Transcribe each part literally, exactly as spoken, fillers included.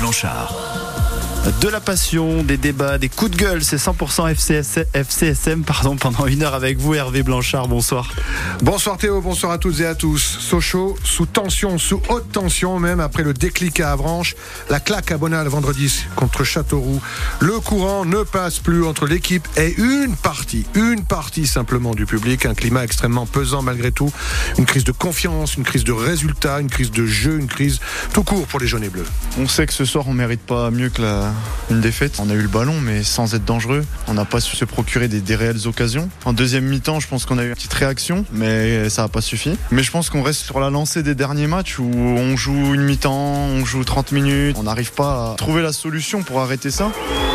Blanchard. De la passion, des débats, des coups de gueule, c'est cent pour cent F C S M pardon, pendant une heure avec vous, Hervé Blanchard, bonsoir. Bonsoir Théo, bonsoir à toutes et à tous. Sochaux sous tension, sous haute tension même après le déclic à Avranches, la claque à Bonal vendredi contre Châteauroux. Le courant ne passe plus entre l'équipe et une partie, une partie simplement du public. Un climat extrêmement pesant malgré tout. Une crise de confiance, une crise de résultats, une crise de jeu, une crise tout court pour les jaunes et bleus. On sait que ce soir on mérite pas mieux que la... une défaite. On a eu le ballon mais sans être dangereux. On n'a pas su se procurer des, des réelles occasions. En deuxième mi-temps, je pense qu'on a eu une petite réaction, mais ça n'a pas suffi. Mais je pense qu'on reste sur la lancée des derniers matchs où on joue une mi-temps, on joue trente minutes. On n'arrive pas à trouver la solution pour arrêter ça.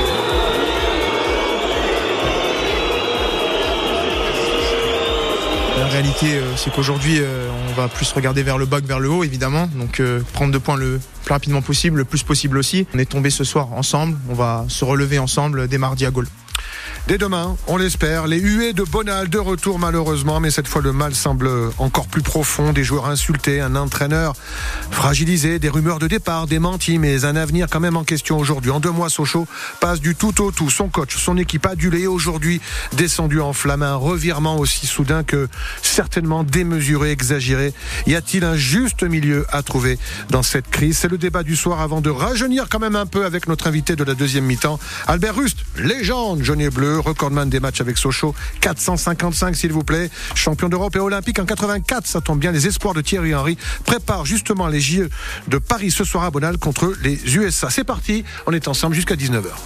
La réalité, c'est qu'aujourd'hui, on va plus regarder vers le bas que vers le haut, évidemment. Donc, prendre deux points le plus rapidement possible, le plus possible aussi. On est tombé ce soir ensemble. On va se relever ensemble dès mardi à Gaulle. Dès demain, on l'espère, les huées de Bonal de retour malheureusement, mais cette fois le mal semble encore plus profond, des joueurs insultés, un entraîneur fragilisé, des rumeurs de départ, des mentis, mais un avenir quand même en question aujourd'hui. En deux mois, Sochaux passe du tout au tout, son coach, son équipe adulée, aujourd'hui descendu en flamme, un revirement aussi soudain que certainement démesuré, exagéré. Y a-t-il un juste milieu à trouver dans cette crise? C'est le débat du soir avant de rajeunir quand même un peu avec notre invité de la deuxième mi-temps, Albert Rust, légende jaune et bleu, recordman des matchs avec Sochaux, quatre cent cinquante-cinq s'il vous plaît, champion d'Europe et olympique en quatre-vingt-quatre, ça tombe bien, les espoirs de Thierry Henry préparent justement les J O de Paris ce soir à Bonal contre les U S A. C'est parti, on est ensemble jusqu'à dix-neuf heures.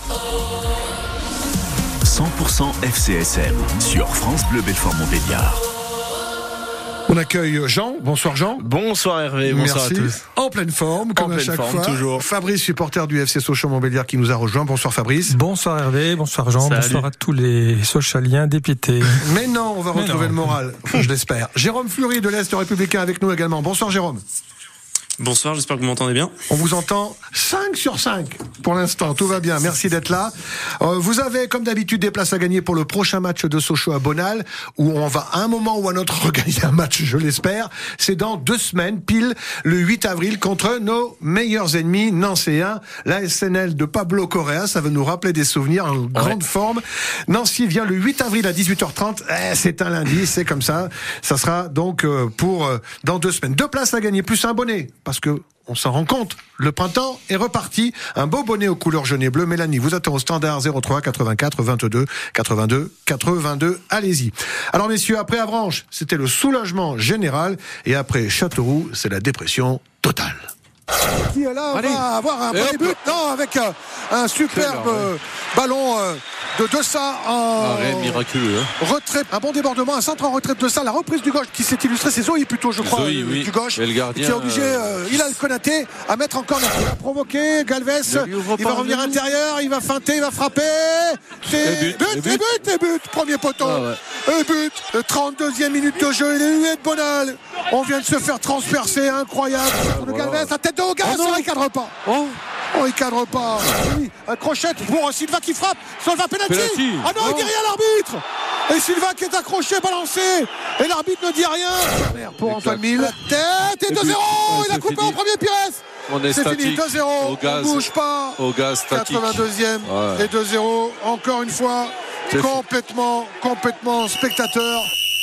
cent pour cent F C S M sur France Bleu Belfort-Montbéliard. On accueille Jean. Bonsoir Jean. Bonsoir Hervé, bonsoir Merci. à tous. En pleine forme, comme en à chaque forme, fois. Toujours. Fabrice, supporter du F C Sochaux-Montbéliard qui nous a rejoint. Bonsoir Fabrice. Bonsoir Hervé, bonsoir Jean, Salut. bonsoir à tous les Sochaliens dépiétés. Mais non, on va Mais retrouver non. le moral, je l'espère. Jérôme Fleury de l'Est Républicain avec nous également. Bonsoir Jérôme. Bonsoir, j'espère que vous m'entendez bien. On vous entend cinq sur cinq pour l'instant, tout va bien, merci d'être là. Euh, vous avez comme d'habitude des places à gagner pour le prochain match de Sochaux à Bonal, où on va à un moment ou à un autre regagner un match, je l'espère. C'est dans deux semaines, pile le huit avril, contre nos meilleurs ennemis nancéens, la S N L de Pablo Correa. Ça va nous rappeler des souvenirs en grande forme. Nancy vient le huit avril à dix-huit heures trente, eh, c'est un lundi, c'est comme ça. Ça sera donc euh, pour euh, dans deux semaines. Deux places à gagner, plus un bonnet, parce que on s'en rend compte, le printemps est reparti. Un beau bonnet aux couleurs jaune et bleu. Mélanie vous attend au standard zéro trois quatre-vingt-quatre vingt-deux quatre-vingt-deux quatre-vingt-deux. Allez-y. Alors messieurs, après Avranches, c'était le soulagement général, et après Châteauroux, c'est la dépression totale. Qui là Allez. va avoir un premier but, non, avec euh, un superbe euh, ballon euh, de Dessas en Arrêt miraculeux. Hein. retrait, un bon débordement, un centre en retrait de Dessas, la reprise du gauche qui s'est illustrée, c'est Zoé plutôt je crois, Zoé, euh, oui. du gauche, Et le gardien, qui est obligé, euh, il a le Konaté à mettre encore, il a provoqué, Galvez, Ne lui ouvre il va pas revenir le intérieur, il va feinter, il va frapper, c'est Et but, but, et et but. but, et but, premier poteau, Ah ouais. et but, le trente-deuxième minute de jeu, il est hué de Bonal, on vient de se faire transpercer, incroyable, le voilà. Galvez, la tête de Hogan, Oh non. ça, il cadre pas. Oh, Oh, il cadre pas. Oui, un crochette pour Silva qui frappe. Silva penalty. Penalty. Ah non, il Oh. dit rien l'arbitre. Et Silva qui est accroché, balancé. Et l'arbitre ne dit rien. Pour Antoine Mille. La tête et Et deux puis, zéro. ouais, Il a c'est coupé fini. en premier Pires. on est C'est fini, statique. deux zéro. Au gaz. On bouge pas. Au gaz statique. quatre-vingt-deuxième Ouais. et deux zéro. Encore une fois, C'est complètement, complètement spectateur.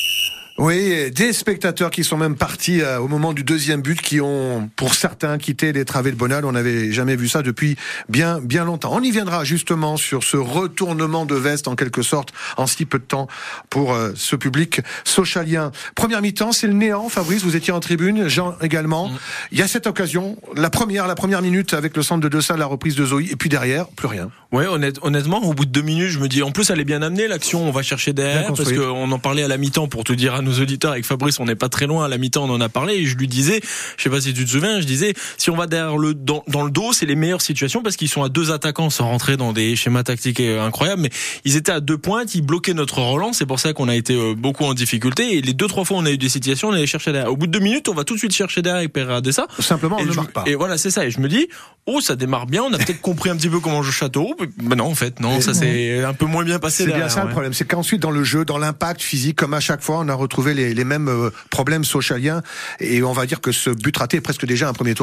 Oui, des spectateurs qui sont même partis euh, au moment du deuxième but, qui ont, pour certains, quitté les travées de Bonal. On n'avait jamais vu ça depuis bien, bien longtemps. On y viendra justement sur ce retournement de veste, en quelque sorte, en si peu de temps, pour euh, ce public sochalien. Première mi-temps, c'est le néant. Fabrice, vous étiez en tribune, Jean également. Mmh. Il y a cette occasion, la première, la première minute avec le centre de Dessas, la reprise de Zoé, et puis derrière, plus rien. Ouais, honnête, honnêtement, au bout de deux minutes, je me dis, en plus, elle est bien amenée, l'action, on va chercher derrière, parce qu'on en parlait à la mi-temps, pour te dire à nos auditeurs, avec Fabrice, on n'est pas très loin, à la mi-temps, on en a parlé, et je lui disais, je sais pas si tu te souviens, je disais, si on va derrière le, dans, dans le dos, c'est les meilleures situations, parce qu'ils sont à deux attaquants, sans rentrer dans des schémas tactiques incroyables, mais ils étaient à deux pointes, ils bloquaient notre relance, c'est pour ça qu'on a été beaucoup en difficulté, et les deux, trois fois, on a eu des situations, on allait chercher derrière. Au bout de deux minutes, on va tout de suite chercher derrière avec Pereira Dessas. Simplement, on et ne je, marque pas. Et voilà, c'est ça, et je me dis, oh, ça démarre bien, on a peut-être compris un petit peu comment joue Châteauroux, mais non, en fait, non, ça c'est un peu moins bien passé. C'est derrière, bien ça ouais. le problème, c'est qu'ensuite dans le jeu, dans l'impact physique, comme à chaque fois, on a retrouvé les, les mêmes euh, problèmes sochaliens, et on va dire que ce but raté est presque déjà un premier tournant.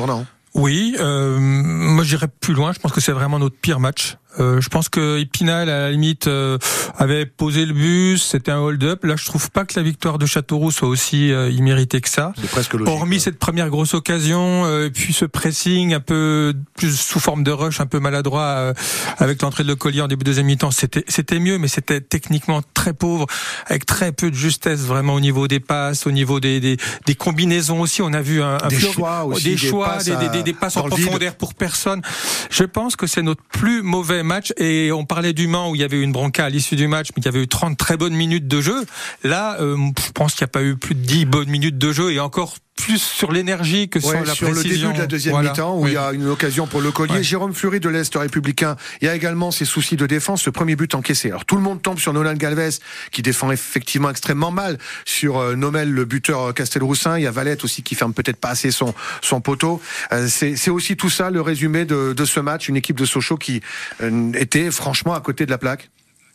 Oui, euh, moi j'irais plus loin. Je pense que c'est vraiment notre pire match. Euh, je pense que Épinal, à la limite, euh, avait posé le but, c'était un hold-up. Là, je trouve pas que la victoire de Châteauroux soit aussi euh, imméritée que ça. C'est presque logique. Hormis ouais. cette première grosse occasion, euh, puis ce pressing un peu plus sous forme de rush, un peu maladroit, euh, avec l'entrée de Le Collier en début de deuxième mi-temps, c'était c'était mieux, mais c'était techniquement très pauvre, avec très peu de justesse vraiment au niveau des passes, au niveau des des, des combinaisons aussi. On a vu un, un des fleur, choix aussi, des, des choix, passes, des, à... des, des passes en profondeur profondeur pour personne. Je pense que c'est notre plus mauvais match. Et on parlait du Mans où il y avait eu une bronca à l'issue du match, mais il y avait eu trente très bonnes minutes de jeu. Là, euh, je pense qu'il n'y a pas eu plus de dix bonnes minutes de jeu et encore plus sur l'énergie que sur ouais, la sur précision. Sur le début de la deuxième voilà. mi-temps où oui. il y a une occasion pour Le Collier. Ouais. Jérôme Fleury de l'Est républicain. Il y a également ses soucis de défense, ce premier but encaissé. Alors tout le monde tombe sur Nolan Galvez qui défend effectivement extrêmement mal sur euh, Nomel, le buteur Castelroussin. Il y a Valette aussi qui ferme peut-être pas assez son, son poteau. Euh, c'est, c'est aussi tout ça le résumé de, de ce match. Une équipe de Sochaux qui euh, était franchement à côté de la plaque.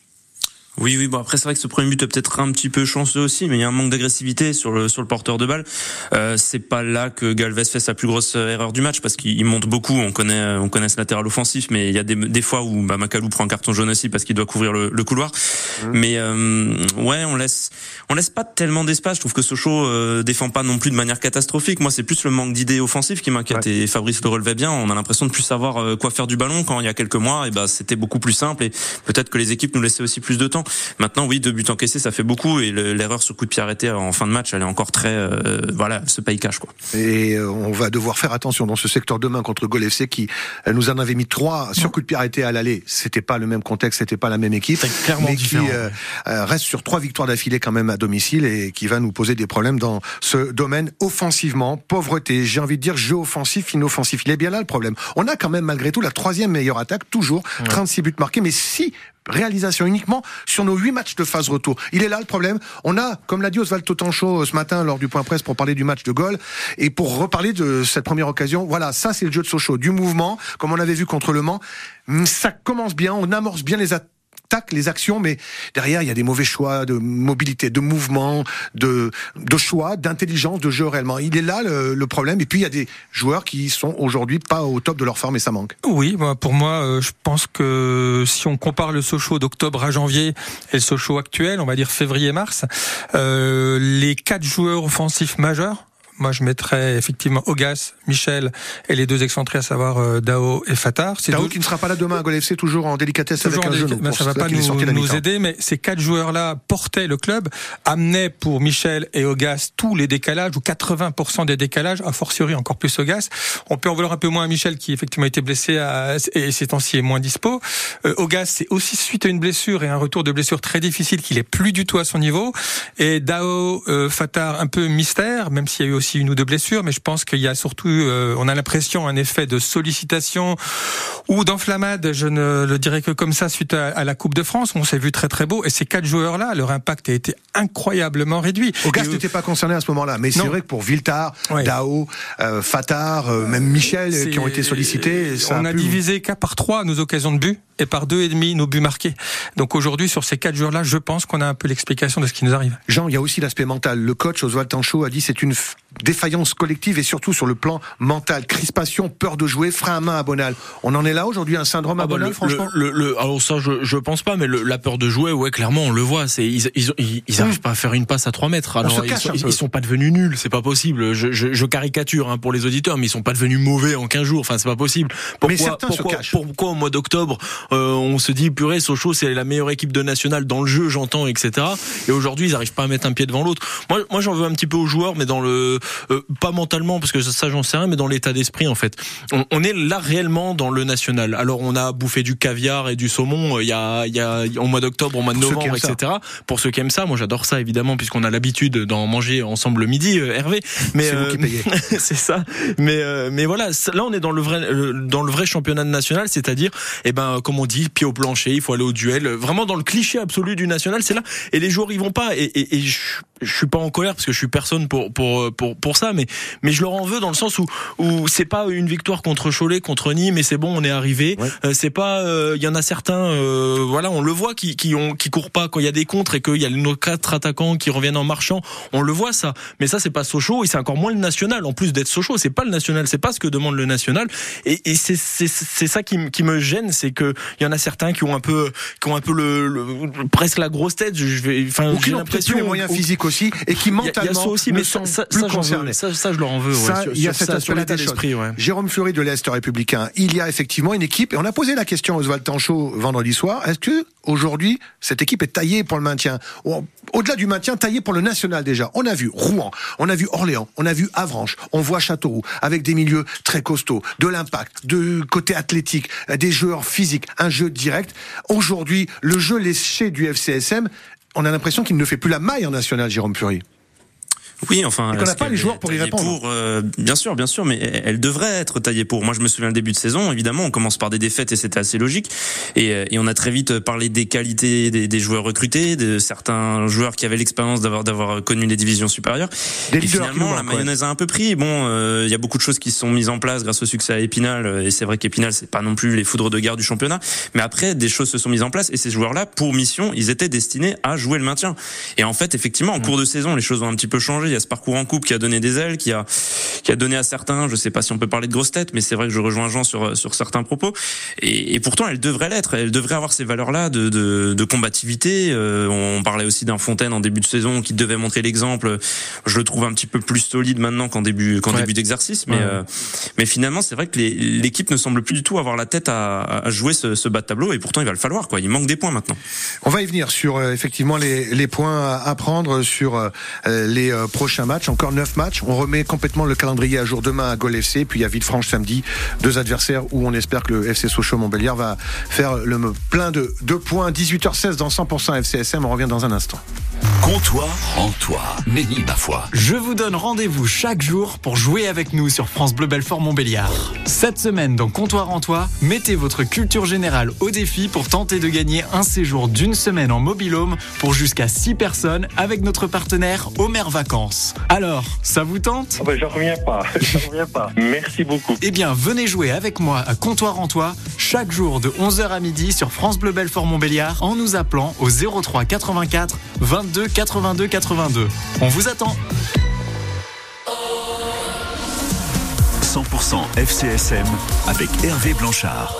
Oui, oui, bon après c'est vrai que ce premier but est peut-être un petit peu chanceux aussi, mais il y a un manque d'agressivité sur le sur le porteur de balle. Euh, c'est pas là que Galvez fait sa plus grosse erreur du match parce qu'il monte beaucoup. On connaît on connaît ce latéral offensif, mais il y a des des fois où bah, Macalou prend un carton jaune aussi parce qu'il doit couvrir le, le couloir. Mmh. Mais euh, ouais, on laisse on laisse pas tellement d'espace. Je trouve que Sochaux euh, défend pas non plus de manière catastrophique. Moi, c'est plus le manque d'idées offensives qui m'inquiète. Ouais. Et Fabrice le relevait bien. On a l'impression de plus savoir euh, quoi faire du ballon quand il y a quelques mois. Et bah c'était beaucoup plus simple et peut-être que les équipes nous laissaient aussi plus de temps. Maintenant, oui, deux buts encaissés, ça fait beaucoup et le, l'erreur sur coup de pied arrêté en fin de match, elle est encore très, euh, voilà, se paye cash, quoi. Et euh, on va devoir faire attention dans ce secteur demain contre Gol F C qui euh, nous en avait mis trois sur coup de pied arrêté à l'aller. C'était pas le même contexte, c'était pas la même équipe, clairement mais différent. qui euh, euh, reste sur trois victoires d'affilée quand même à domicile et qui va nous poser des problèmes dans ce domaine offensivement. Pauvreté, j'ai envie de dire jeu offensif, inoffensif. Il est bien là le problème. On a quand même malgré tout la troisième meilleure attaque, toujours ouais. trente-six buts marqués, mais si réalisation uniquement sur nos huit matchs de phase retour. Il est là le problème. On a, comme l'a dit Oswald Totancho ce matin lors du point presse pour parler du match de Gol et pour reparler de cette première occasion, voilà, ça c'est le jeu de Sochaux, du mouvement, comme on avait vu contre Le Mans. Ça commence bien, on amorce bien les attaques, les actions, mais derrière il y a des mauvais choix de mobilité, de mouvement, de, de choix, d'intelligence, de jeu réellement. Il est là le, le problème. Et puis il y a des joueurs qui sont aujourd'hui pas au top de leur forme et ça manque. Oui, bah pour moi, euh, je pense que si on compare le Sochaux d'octobre à janvier et le Sochaux actuel, on va dire février-mars, euh, les quatre joueurs offensifs majeurs. Moi, je mettrais effectivement Augas, Michel et les deux excentrés, à savoir euh, Dao et Fatar. C'est Dao deux... qui ne sera pas là demain à Gol F C, toujours en délicatesse toujours avec un délic... genou. Ben, ça ne va pas nous, nous aider, mais ces quatre joueurs-là portaient le club, amenaient pour Michel et Augas tous les décalages, ou quatre-vingts pour cent des décalages, a fortiori encore plus Augas. On peut en vouloir un peu moins à Michel, qui effectivement a été blessé à... et ces temps-ci est moins dispo. Euh, Augas, c'est aussi suite à une blessure et un retour de blessure très difficile qu'il est plus du tout à son niveau. Et Dao, euh, Fatar, un peu mystère, même s'il y a eu aussi une ou deux blessures, mais je pense qu'il y a surtout, euh, on a l'impression, un effet de sollicitation ou d'enflammade, je ne le dirais que comme ça, suite à, à la Coupe de France. On s'est vu très très beau, et ces quatre joueurs-là, leur impact a été incroyablement réduit. Augas n'était pas concerné à ce moment-là, mais non. C'est vrai que pour Viltar, ouais. Dao, euh, Fatar, euh, même Michel, c'est... qui ont été sollicités, ça on a, a pu... divisé qu'à par trois nos occasions de but, et par deux et demi nos buts marqués. Donc aujourd'hui, sur ces quatre joueurs-là, je pense qu'on a un peu l'explication de ce qui nous arrive. Jean, il y a aussi l'aspect mental. Le coach Oswald Tanchot a dit c'est une f... défaillance collective et surtout sur le plan mental, crispation, peur de jouer, frein à main à Bonal. On en est là aujourd'hui, un syndrome à ah bah Bonal, le, franchement. Le, le, le, alors ça, je, je pense pas, mais le, la peur de jouer, ouais, clairement, on le voit. C'est ils, ils, ils, ils arrivent mmh. pas à faire une passe à trois mètres. Alors ils sont, ils sont pas devenus nuls, c'est pas possible. Je, je, je caricature hein, pour les auditeurs, mais ils sont pas devenus mauvais en quinze jours. Enfin, c'est pas possible. Pourquoi, mais certains pourquoi, se cachent. Pourquoi au mois d'octobre, euh, on se dit purée, Sochaux, c'est la meilleure équipe de nationale dans le jeu, j'entends, et cetera. Et aujourd'hui, ils arrivent pas à mettre un pied devant l'autre. Moi, moi, j'en veux un petit peu aux joueurs, mais dans le euh, pas mentalement, parce que ça, j'en sais rien, mais dans l'état d'esprit, en fait. On, on est là réellement dans le national. Alors, on a bouffé du caviar et du saumon il y a, il y a au mois d'octobre, au mois de pour novembre, et cetera. Ça. Pour ceux qui aiment ça, moi, j'adore ça, évidemment, puisqu'on a l'habitude d'en manger ensemble le midi, euh, Hervé. Mais c'est euh, vous qui payez. C'est ça. Mais euh, mais voilà, là, on est dans le vrai euh, dans le vrai championnat national, c'est-à-dire, eh ben, comme on dit, pied au plancher, il faut aller au duel. Vraiment dans le cliché absolu du national, c'est là. Et les joueurs, ils vont pas. Et, et, et je, je suis pas en colère parce que je suis personne pour pour pour pour ça, mais mais je leur en veux dans le sens où où c'est pas une victoire contre Cholet, contre Nîmes, mais c'est bon, on est arrivé. Ouais. Euh, c'est pas, il euh, y en a certains, euh, voilà, on le voit qui qui ont qui courent pas quand il y a des contres et qu'il y a nos quatre attaquants qui reviennent en marchant, on le voit ça. Mais ça c'est pas Sochaux et c'est encore moins le national. En plus d'être Sochaux, c'est pas le national, c'est pas ce que demande le national. Et, et c'est c'est c'est ça qui qui me gêne, c'est que il y en a certains qui ont un peu qui ont un peu le, le presque la grosse tête. Je vais, enfin, j'ai l'impression les moyens ou, physiques aussi et qui mentalement y a, y a ça aussi, mais ça, ça, plus ça, concernés. Ça, ça, je leur en veux. Ouais, ça, sur, il y a sur cet ça, aspect-là des choses. Ouais. Jérôme Fleury de l'Est républicain. Il y a effectivement une équipe et on a posé la question à Oswald Tanchot vendredi soir. Est-ce que aujourd'hui cette équipe est taillée pour le maintien? Au-delà du maintien, taillée pour le national déjà. On a vu Rouen, on a vu Orléans, on a vu Avranches, on voit Châteauroux avec des milieux très costauds, de l'impact, de côté athlétique, des joueurs physiques, un jeu direct. Aujourd'hui, le jeu léché du F C S M, on a l'impression qu'il ne fait plus la maille en national, Jérôme Fleury. Oui, enfin, et qu'on n'a pas les joueurs pour y répondre. Pour, euh, bien sûr, bien sûr, mais elle devrait être taillée pour. Moi, je me souviens le début de saison. Évidemment, on commence par des défaites et c'était assez logique. Et, et on a très vite parlé des qualités des, des joueurs recrutés, de certains joueurs qui avaient l'expérience d'avoir d'avoir connu les divisions supérieures. Des et finalement, la mayonnaise a un peu pris. Bon, il euh, y a beaucoup de choses qui se sont mises en place grâce au succès à Épinal. Et c'est vrai qu'Épinal, c'est pas non plus les foudres de guerre du championnat. Mais après, des choses se sont mises en place. Et ces joueurs-là, pour mission, ils étaient destinés à jouer le maintien. Et en fait, effectivement, en mmh. cours de saison, les choses ont un petit peu changé. Il y a ce parcours en coupe qui a donné des ailes, qui a qui a donné à certains, je sais pas si on peut parler de grosses têtes, mais c'est vrai que je rejoins Jean sur sur certains propos. Et, et pourtant, elle devrait l'être. Elle devrait avoir ces valeurs-là de de, de combativité. Euh, on parlait aussi d'un Fontaine en début de saison qui devait montrer l'exemple. Je le trouve un petit peu plus solide maintenant qu'en début qu'en ouais. début d'exercice, mais ouais. euh, mais finalement, c'est vrai que les, l'équipe ne semble plus du tout avoir la tête à, à jouer ce, ce bas de tableau. Et pourtant, il va le falloir, quoi. Il manque des points maintenant. On va y venir sur euh, effectivement les les points à prendre sur euh, les euh, prochains matchs. Encore neuf matchs. On remet complètement le calendrier à jour demain à Gol F C, puis à Villefranche samedi. Deux adversaires où on espère que le F C Sochaux-Montbéliard va faire le plein de deux points. dix-huit heures seize dans cent pour cent F C S M. On revient dans un instant. Comptoir en toi, Nenny Bafoy. Je vous donne rendez-vous chaque jour pour jouer avec nous sur France Bleu Belfort Montbéliard. Cette semaine dans Comptoir en toi, mettez votre culture générale au défi pour tenter de gagner un séjour d'une semaine en mobil-home pour jusqu'à six personnes avec notre partenaire Homer Vacances. Alors, ça vous tente ? Oh ben, j'en reviens pas, j'en reviens pas. Merci beaucoup. Eh bien, venez jouer avec moi à Comptoir en toi chaque jour de onze heures à midi sur France Bleu Belfort Montbéliard en nous appelant au zéro trois quatre-vingt-quatre vingt-deux quatre-vingt-deux quatre-vingt-deux. On vous attend. cent pour cent F C S M avec Hervé Blanchard.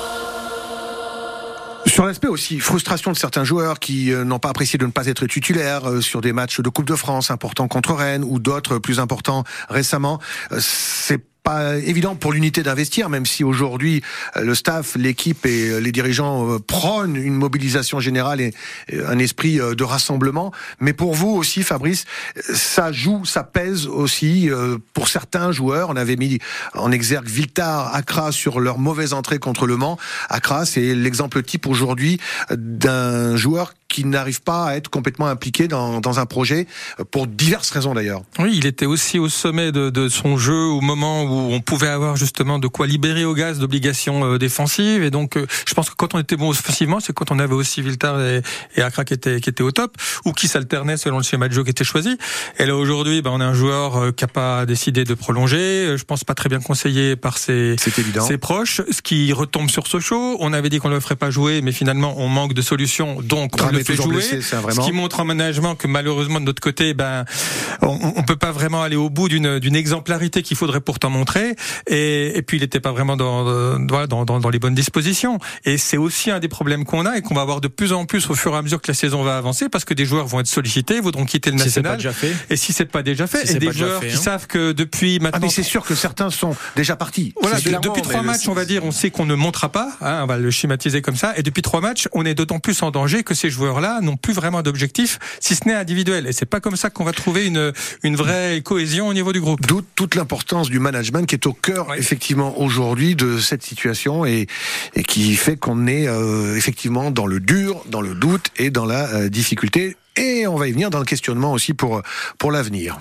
Sur l'aspect aussi, frustration de certains joueurs qui euh, n'ont pas apprécié de ne pas être titulaires euh, sur des matchs de Coupe de France importants contre Rennes ou d'autres plus importants récemment. Euh, c'est pas évident pour l'unité d'investir, même si aujourd'hui le staff, l'équipe et les dirigeants prônent une mobilisation générale et un esprit de rassemblement. Mais pour vous aussi, Fabrice, ça joue, ça pèse aussi pour certains joueurs. On avait mis en exergue Villetard, Accra sur leur mauvaise entrée contre Le Mans. Accra, c'est l'exemple type aujourd'hui d'un joueur qui n'arrive pas à être complètement impliqué dans, dans un projet, pour diverses raisons d'ailleurs. Oui, il était aussi au sommet de, de son jeu au moment où on pouvait avoir justement de quoi libérer au gaz d'obligations euh, défensives. Et donc, euh, je pense que quand on était bon offensivement, c'est quand on avait aussi Villetard et, et Accra qui étaient, qui étaient au top, ou qui s'alternaient selon le schéma de jeu qui était choisi. Et là aujourd'hui, ben, on a un joueur euh, qui n'a pas décidé de prolonger. Je pense pas très bien conseillé par ses, ses proches, ce qui retombe sur Sochaux. On avait dit qu'on ne le ferait pas jouer, mais finalement, on manque de solutions, donc on le fait jouer. Blessé, ce qui montre en management que malheureusement de notre côté, ben on, on peut pas vraiment aller au bout d'une, d'une exemplarité qu'il faudrait pourtant montrer. Et, et puis il n'était pas vraiment dans, dans, dans, dans les bonnes dispositions. Et c'est aussi un des problèmes qu'on a et qu'on va avoir de plus en plus au fur et à mesure que la saison va avancer, parce que des joueurs vont être sollicités, voudront quitter le si national. C'est pas déjà fait. Et si c'est pas déjà fait, si et des joueurs fait, qui hein. savent que depuis maintenant. Ah mais c'est sûr que certains sont déjà partis. Voilà, de, depuis trois matchs, on va dire, on sait qu'on ne montera pas. Hein, on va le schématiser comme ça. Et depuis trois matchs, on est d'autant plus en danger que ces joueurs-là n'ont plus vraiment d'objectif, si ce n'est individuel. Et c'est pas comme ça qu'on va trouver une une vraie cohésion au niveau du groupe. D'où toute l'importance du management qui est au cœur, oui. effectivement, aujourd'hui de cette situation et, et qui fait qu'on est euh, effectivement dans le dur, dans le doute et dans la euh, difficulté. Et on va y venir dans le questionnement aussi pour, pour l'avenir.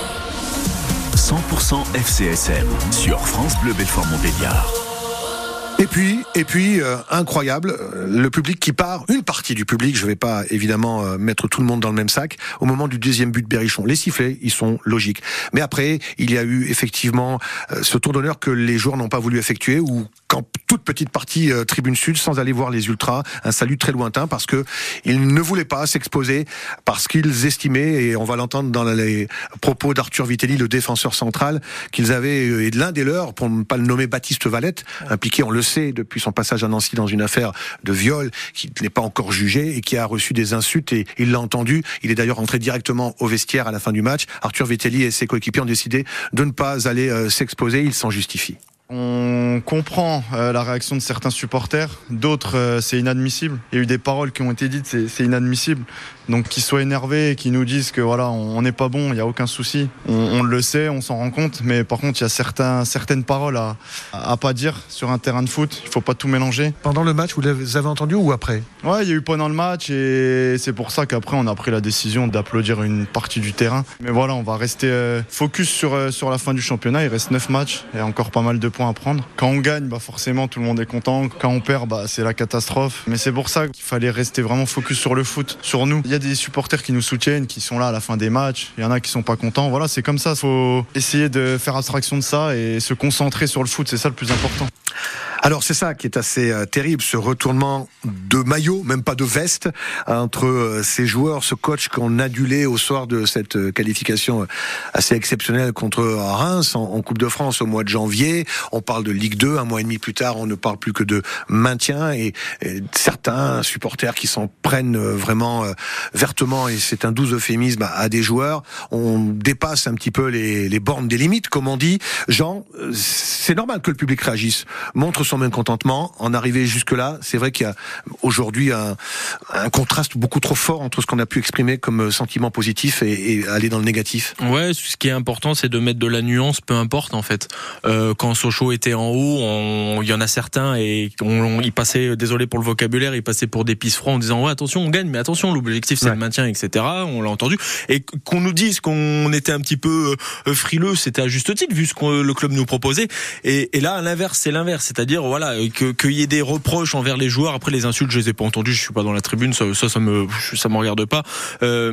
cent pour cent F C S M sur France Bleu Belfort Montbéliard. Et puis, et puis euh, incroyable, le public qui part, une partie du public, je vais pas évidemment euh, mettre tout le monde dans le même sac, au moment du deuxième but de Berrichon. Les sifflets, ils sont logiques. Mais après, il y a eu effectivement euh, ce tour d'honneur que les joueurs n'ont pas voulu effectuer, ou quand toute petite partie euh, tribune sud, sans aller voir les ultras, un salut très lointain, parce que ils ne voulaient pas s'exposer, parce qu'ils estimaient, et on va l'entendre dans les propos d'Arthur Vitelli, le défenseur central, qu'ils avaient, et l'un des leurs, pour ne pas le nommer Baptiste Valette, impliqué, on le sait, depuis son passage à Nancy dans une affaire de viol qui n'est pas encore jugée et qui a reçu des insultes, et il l'a entendu. Il est d'ailleurs entré directement au vestiaire à la fin du match. Arthur Vitelli et ses coéquipiers ont décidé de ne pas aller euh, s'exposer. Ils s'en justifient. On comprend euh, la réaction de certains supporters, d'autres euh, c'est inadmissible. Il y a eu des paroles qui ont été dites, c'est, c'est inadmissible. Donc qu'ils soient énervés et qu'ils nous disent que voilà, on n'est pas bon, il n'y a aucun souci. On, on le sait, on s'en rend compte, mais par contre il y a certains, certaines paroles à, à, à pas dire sur un terrain de foot. Il faut pas tout mélanger. Pendant le match, vous les avez entendus ou après ? Ouais, il y a eu pendant le match, et c'est pour ça qu'après on a pris la décision d'applaudir une partie du terrain. Mais voilà, on va rester euh, focus sur, euh, sur la fin du championnat. Il reste neuf matchs et encore pas mal de points à prendre. Quand on gagne, bah forcément tout le monde est content. Quand on perd, bah c'est la catastrophe. Mais c'est pour ça qu'il fallait rester vraiment focus sur le foot, sur nous. Il y a des supporters qui nous soutiennent, qui sont là à la fin des matchs. Il y en a qui sont pas contents. Voilà, c'est comme ça. Il faut essayer de faire abstraction de ça et se concentrer sur le foot. C'est ça le plus important. Alors c'est ça qui est assez euh, terrible, ce retournement de maillot, même pas de veste, entre euh, ces joueurs, ce coach qu'on adulait au soir de cette euh, qualification euh, assez exceptionnelle contre Reims en, en Coupe de France au mois de janvier. On parle de Ligue deux, un mois et demi plus tard, on ne parle plus que de maintien, et, et certains supporters qui s'en prennent euh, vraiment euh, vertement, et c'est un doux euphémisme, à, à des joueurs. On dépasse un petit peu les, les bornes des limites, comme on dit. Jean, euh, c'est normal que le public réagisse, montre son mécontentement. En arriver jusque-là, c'est vrai qu'il y a aujourd'hui un, un contraste beaucoup trop fort entre ce qu'on a pu exprimer comme sentiment positif et, et aller dans le négatif. Ouais, ce qui est important, c'est de mettre de la nuance, peu importe en fait. Euh, quand Sochaux était en haut, il y en a certains, et on, on, ils passaient, désolé pour le vocabulaire, ils passaient pour des pisse-froids en disant ouais, attention, on gagne, mais attention, l'objectif c'est ouais. le maintien, et cetera. On l'a entendu. Et qu'on nous dise qu'on était un petit peu frileux, c'était à juste titre, vu ce que le club nous proposait. Et, et là, à l'inverse, c'est l'inverse, c'est-à-dire voilà, que qu'il y ait des reproches envers les joueurs. Après, les insultes, je les ai pas entendues, je suis pas dans la tribune, ça, ça, ça me, ça me regarde pas. Euh,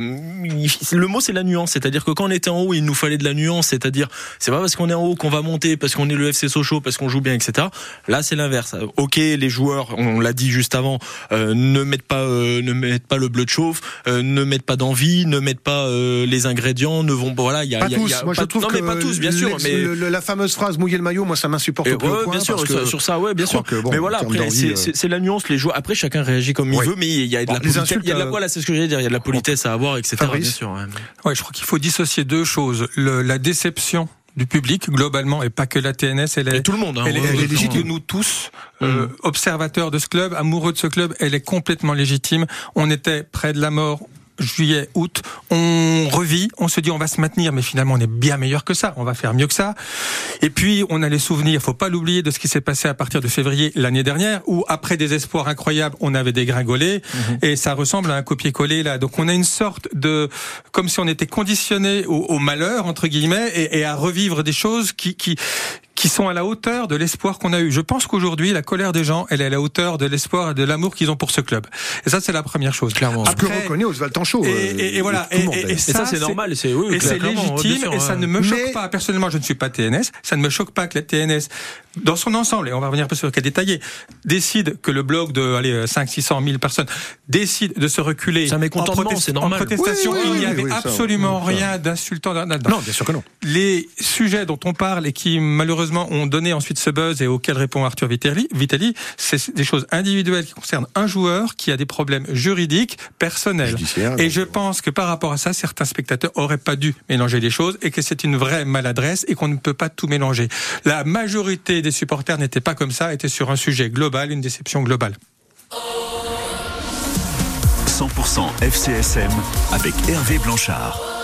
le mot, c'est la nuance, c'est-à-dire que quand on était en haut, il nous fallait de la nuance, c'est-à-dire, c'est pas parce qu'on est en haut qu'on va monter, parce qu'on est le F C Sochaux, parce qu'on joue bien, et cetera. Là, c'est l'inverse. Ok, les joueurs, on l'a dit juste avant, euh, ne mettent pas, euh, ne mettent pas le bleu de chauffe, euh, ne mettent pas d'envie, ne mettent pas euh, les ingrédients, ne vont, voilà, il y a, pas y a, tous. y a, moi, pas, je trouve non, que mais pas tous, bien sûr, mais le, la fameuse phrase mouiller le maillot, moi, ça m'insupporte au plus ouais, haut point, bien sûr, parce que sur ça, ouais, bien sûr. Que, bon, mais voilà, après, c'est, euh... c'est, c'est la nuance. Les joueurs, après, chacun réagit comme il ouais. veut, mais il y a de bon, la politesse. Insultes, il y a de la, voilà, c'est ce que j'allais dire. Il y a de la politesse à avoir, et cetera. Bien sûr. Ouais. ouais, je crois qu'il faut dissocier deux choses. Le, la déception du public globalement, et pas que la T N S, elle est, et tout le monde, hein, elle, ouais, elle ouais, est légitime. Nous tous, mmh. euh, observateurs de ce club, amoureux de ce club, elle est complètement légitime. On était près de la mort. Juillet, août, on revit, on se dit on va se maintenir, mais finalement on est bien meilleur que ça, on va faire mieux que ça. Et puis on a les souvenirs, faut pas l'oublier, de ce qui s'est passé à partir de février l'année dernière, où après des espoirs incroyables, on avait dégringolé, mmh. et ça ressemble à un copier-coller là. Donc on a une sorte de, comme si on était conditionné au, au malheur entre guillemets, et, et à revivre des choses qui qui qui sont à la hauteur de l'espoir qu'on a eu. Je pense qu'aujourd'hui, la colère des gens, elle est à la hauteur de l'espoir et de l'amour qu'ils ont pour ce club. Et ça, c'est la première chose. Clairement. Ce que reconnaît Oswald Tanchot. Et, et, et voilà. Et, monde, et, et, et ça, c'est, c'est normal. C'est, oui, et c'est légitime. sûr, et ça ne me choque mais... pas. Personnellement, je ne suis pas T N S. Ça ne me choque pas que la T N S, dans son ensemble, et on va revenir un peu sur le cas détaillé, décide que le bloc de, allez, cinq cents, six cents mille personnes décide de se reculer. C'est un mécontentement, protest- c'est normal. En protestation, oui, oui, il n'y oui, avait oui, absolument ça, rien ça. d'insultant là-dedans. Non, bien sûr que non. Les sujets dont on parle et qui, malheureusement, ont donné ensuite ce buzz et auquel répond Arthur Vitelli, Vitelli, c'est des choses individuelles qui concernent un joueur qui a des problèmes juridiques, personnels. Judiciaire, et je pense que par rapport à ça, certains spectateurs auraient pas dû mélanger les choses et que c'est une vraie maladresse et qu'on ne peut pas tout mélanger. La majorité des supporters n'étaient pas comme ça, étaient sur un sujet global, une déception globale. cent pour cent F C S M avec Hervé Blanchard.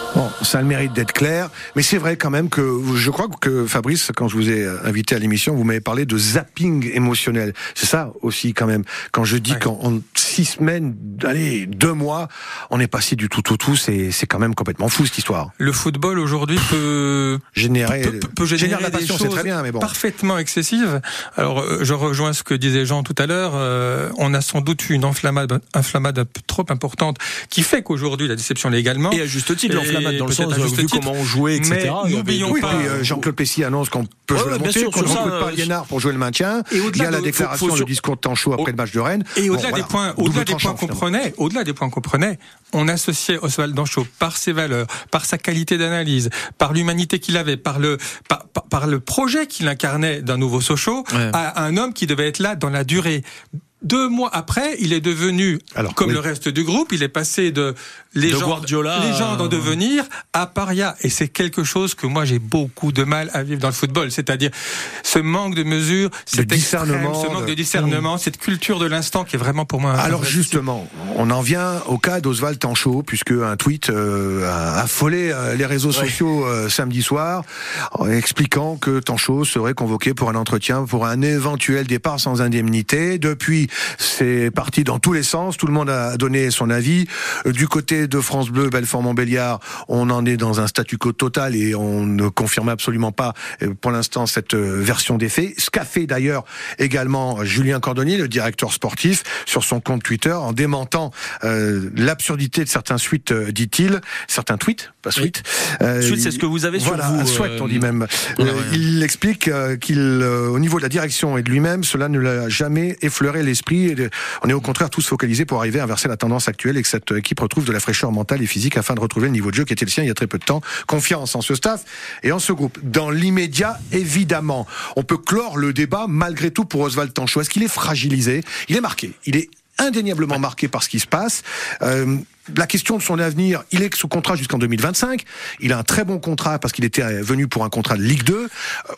Bon, ça a le mérite d'être clair, mais c'est vrai quand même que je crois que Fabrice, quand je vous ai invité à l'émission, vous m'avez parlé de zapping émotionnel. C'est ça aussi quand même. Quand je dis ouais. qu'en en six semaines, allez, deux mois, on est passé du tout au tout, c'est c'est quand même complètement fou cette histoire. Le football aujourd'hui peut générer, peut, peut, peut générer générer la passion, des choses c'est très bien, mais bon. Parfaitement excessives. Alors je rejoins ce que disait Jean tout à l'heure. Euh, on a sans doute une enflammade, inflammade trop importante qui fait qu'aujourd'hui la déception l'est également. Et à juste titre, l'enflammade dans le sens vu titre, comment on jouait, et cetera. Mais n'oublions oui, pas. Puis, euh, Jean-Claude Plessis annonce qu'on peut ouais, jouer ouais, la montée, qu'on ne recrute pas Liénard pour jouer le maintien. Et il y a la déclaration, faut, faut, le discours de Tanchot après oh, le match de Rennes. Et au-delà bon, des voilà, points, au-delà des points qu'on prenait, au-delà des points qu'on prenait, on associait Oswald Tanchot par ses valeurs, par sa qualité d'analyse, par l'humanité qu'il avait, par le par, par, par le projet qu'il incarnait d'un nouveau Sochaux, ouais. à un homme qui devait être là dans la durée. Deux mois après, il est devenu, Alors, comme oui. le reste du groupe, il est passé de légende, de légende en devenir à paria. Et c'est quelque chose que moi j'ai beaucoup de mal à vivre dans le football. C'est-à-dire ce manque de mesure, cet discernement, extrême, ce manque de, de discernement, mmh. cette culture de l'instant qui est vraiment pour moi. Alors justement, on en vient au cas d'Oswald Tanchot, puisque un tweet euh, a affolé les réseaux ouais. sociaux euh, samedi soir, en expliquant que Tanchot serait convoqué pour un entretien pour un éventuel départ sans indemnité. Depuis, c'est parti dans tous les sens, tout le monde a donné son avis. Du côté de France Bleu, Belfort-Montbéliard, on en est dans un statu quo total et on ne confirme absolument pas pour l'instant cette version des faits. Ce qu'a fait d'ailleurs également Julien Cordonnier, le directeur sportif, sur son compte Twitter, en démentant euh, l'absurdité de certains suites, euh, dit-il, certains tweets, pas suites. Oui. Euh, Suite, c'est ce que vous avez sur voilà, vous. Voilà, souhaite, on dit même. Ouais, ouais. Il explique euh, qu'il, euh, au niveau de la direction et de lui-même, cela ne l'a jamais effleuré l'esprit. Et de, on est au contraire tous focalisés pour arriver à inverser la tendance actuelle et que cette équipe retrouve de la fraîcheur mentale et physique afin de retrouver le niveau de jeu qui était le sien il y a très peu de temps. Confiance en ce staff et en ce groupe. Dans l'immédiat, évidemment, on peut clore le débat malgré tout pour Oswald Tanchot. Est-ce qu'il est fragilisé ? Il est marqué. Il est indéniablement marqué par ce qui se passe. Euh, la question de son avenir, il est sous contrat jusqu'en deux mille vingt-cinq. Il a un très bon contrat parce qu'il était venu pour un contrat de Ligue deux.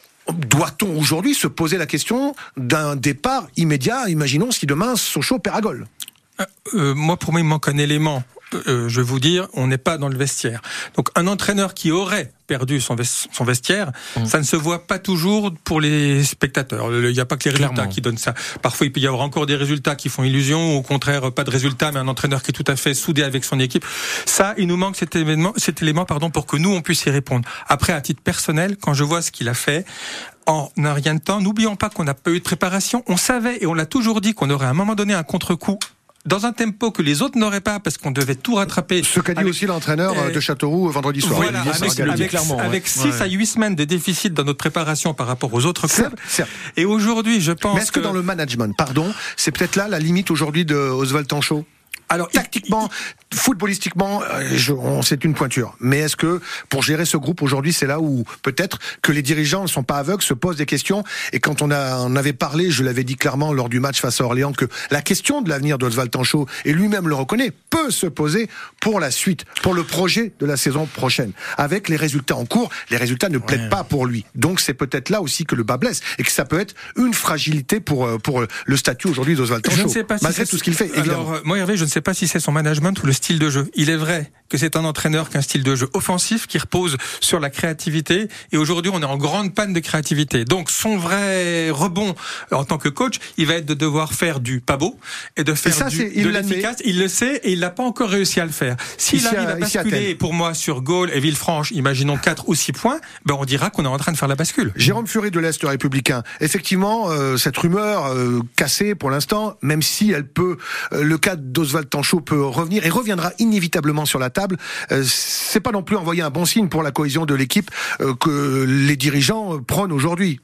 Doit-on aujourd'hui se poser la question d'un départ immédiat ? Imaginons si demain Sochaux perd à Gaulle. Euh, euh, moi, pour moi, il manque un élément. Euh, je vais vous dire, on n'est pas dans le vestiaire. Donc, un entraîneur qui aurait perdu son, vest- son vestiaire, mmh. ça ne se voit pas toujours pour les spectateurs. Il n'y a pas que les résultats Clairement. qui donnent ça. Parfois, il peut y avoir encore des résultats qui font illusion, ou au contraire, pas de résultats, mais un entraîneur qui est tout à fait soudé avec son équipe. Ça, il nous manque cet élément, cet élément, pardon, pour que nous, on puisse y répondre. Après, à titre personnel, quand je vois ce qu'il a fait, en un rien de temps, n'oublions pas qu'on n'a pas eu de préparation. On savait, et on l'a toujours dit, qu'on aurait à un moment donné un contre-coup dans un tempo que les autres n'auraient pas, parce qu'on devait tout rattraper. Ce qu'a dit avec, aussi l'entraîneur euh, de Châteauroux vendredi soir. Voilà, avec, avec, avec six ouais. à huit semaines de déficit dans notre préparation par rapport aux autres clubs. Certes, certes. Et aujourd'hui, je pense Mais est-ce que, que dans le management, pardon, c'est peut-être là la limite aujourd'hui de Oswald Tanchot ? Alors, tactiquement, il, il, footballistiquement, je, on, c'est une pointure. Mais est-ce que, pour gérer ce groupe aujourd'hui, c'est là où, peut-être, que les dirigeants ne sont pas aveugles, se posent des questions. Et quand on, a, on avait parlé, je l'avais dit clairement lors du match face à Orléans, que la question de l'avenir d'Oswald Tanchot, et lui-même le reconnaît, peut se poser pour la suite, pour le projet de la saison prochaine. Avec les résultats en cours, les résultats ne plaident ouais. pas pour lui. Donc, c'est peut-être là aussi que le bas blesse. Et que ça peut être une fragilité pour, pour le statut aujourd'hui d'Oswald Tanchot. Je ne sais pas si malgré tout ce qu'il fait, évidemment. Alors, moi, Hervé, je ne sais pas si c'est son management ou le style de jeu. Il est vrai que c'est un entraîneur qui a un style de jeu offensif qui repose sur la créativité, et aujourd'hui on est en grande panne de créativité. Donc son vrai rebond en tant que coach, il va être de devoir faire du pas beau et de faire et ça, du, de l'efficace. Il le sait et il n'a pas encore réussi à le faire. S'il ici arrive à, à basculer pour moi sur Gaulle et Villefranche, imaginons quatre ou six points, ben on dira qu'on est en train de faire la bascule. Jérôme Fury de l'Est Républicain. Effectivement, euh, cette rumeur euh, cassée pour l'instant, même si elle peut, euh, le cas d'Oswald Tanchot peut revenir et reviendra inévitablement sur la table. Euh, c'est pas non plus envoyer un bon signe pour la cohésion de l'équipe euh, que les dirigeants prônent aujourd'hui.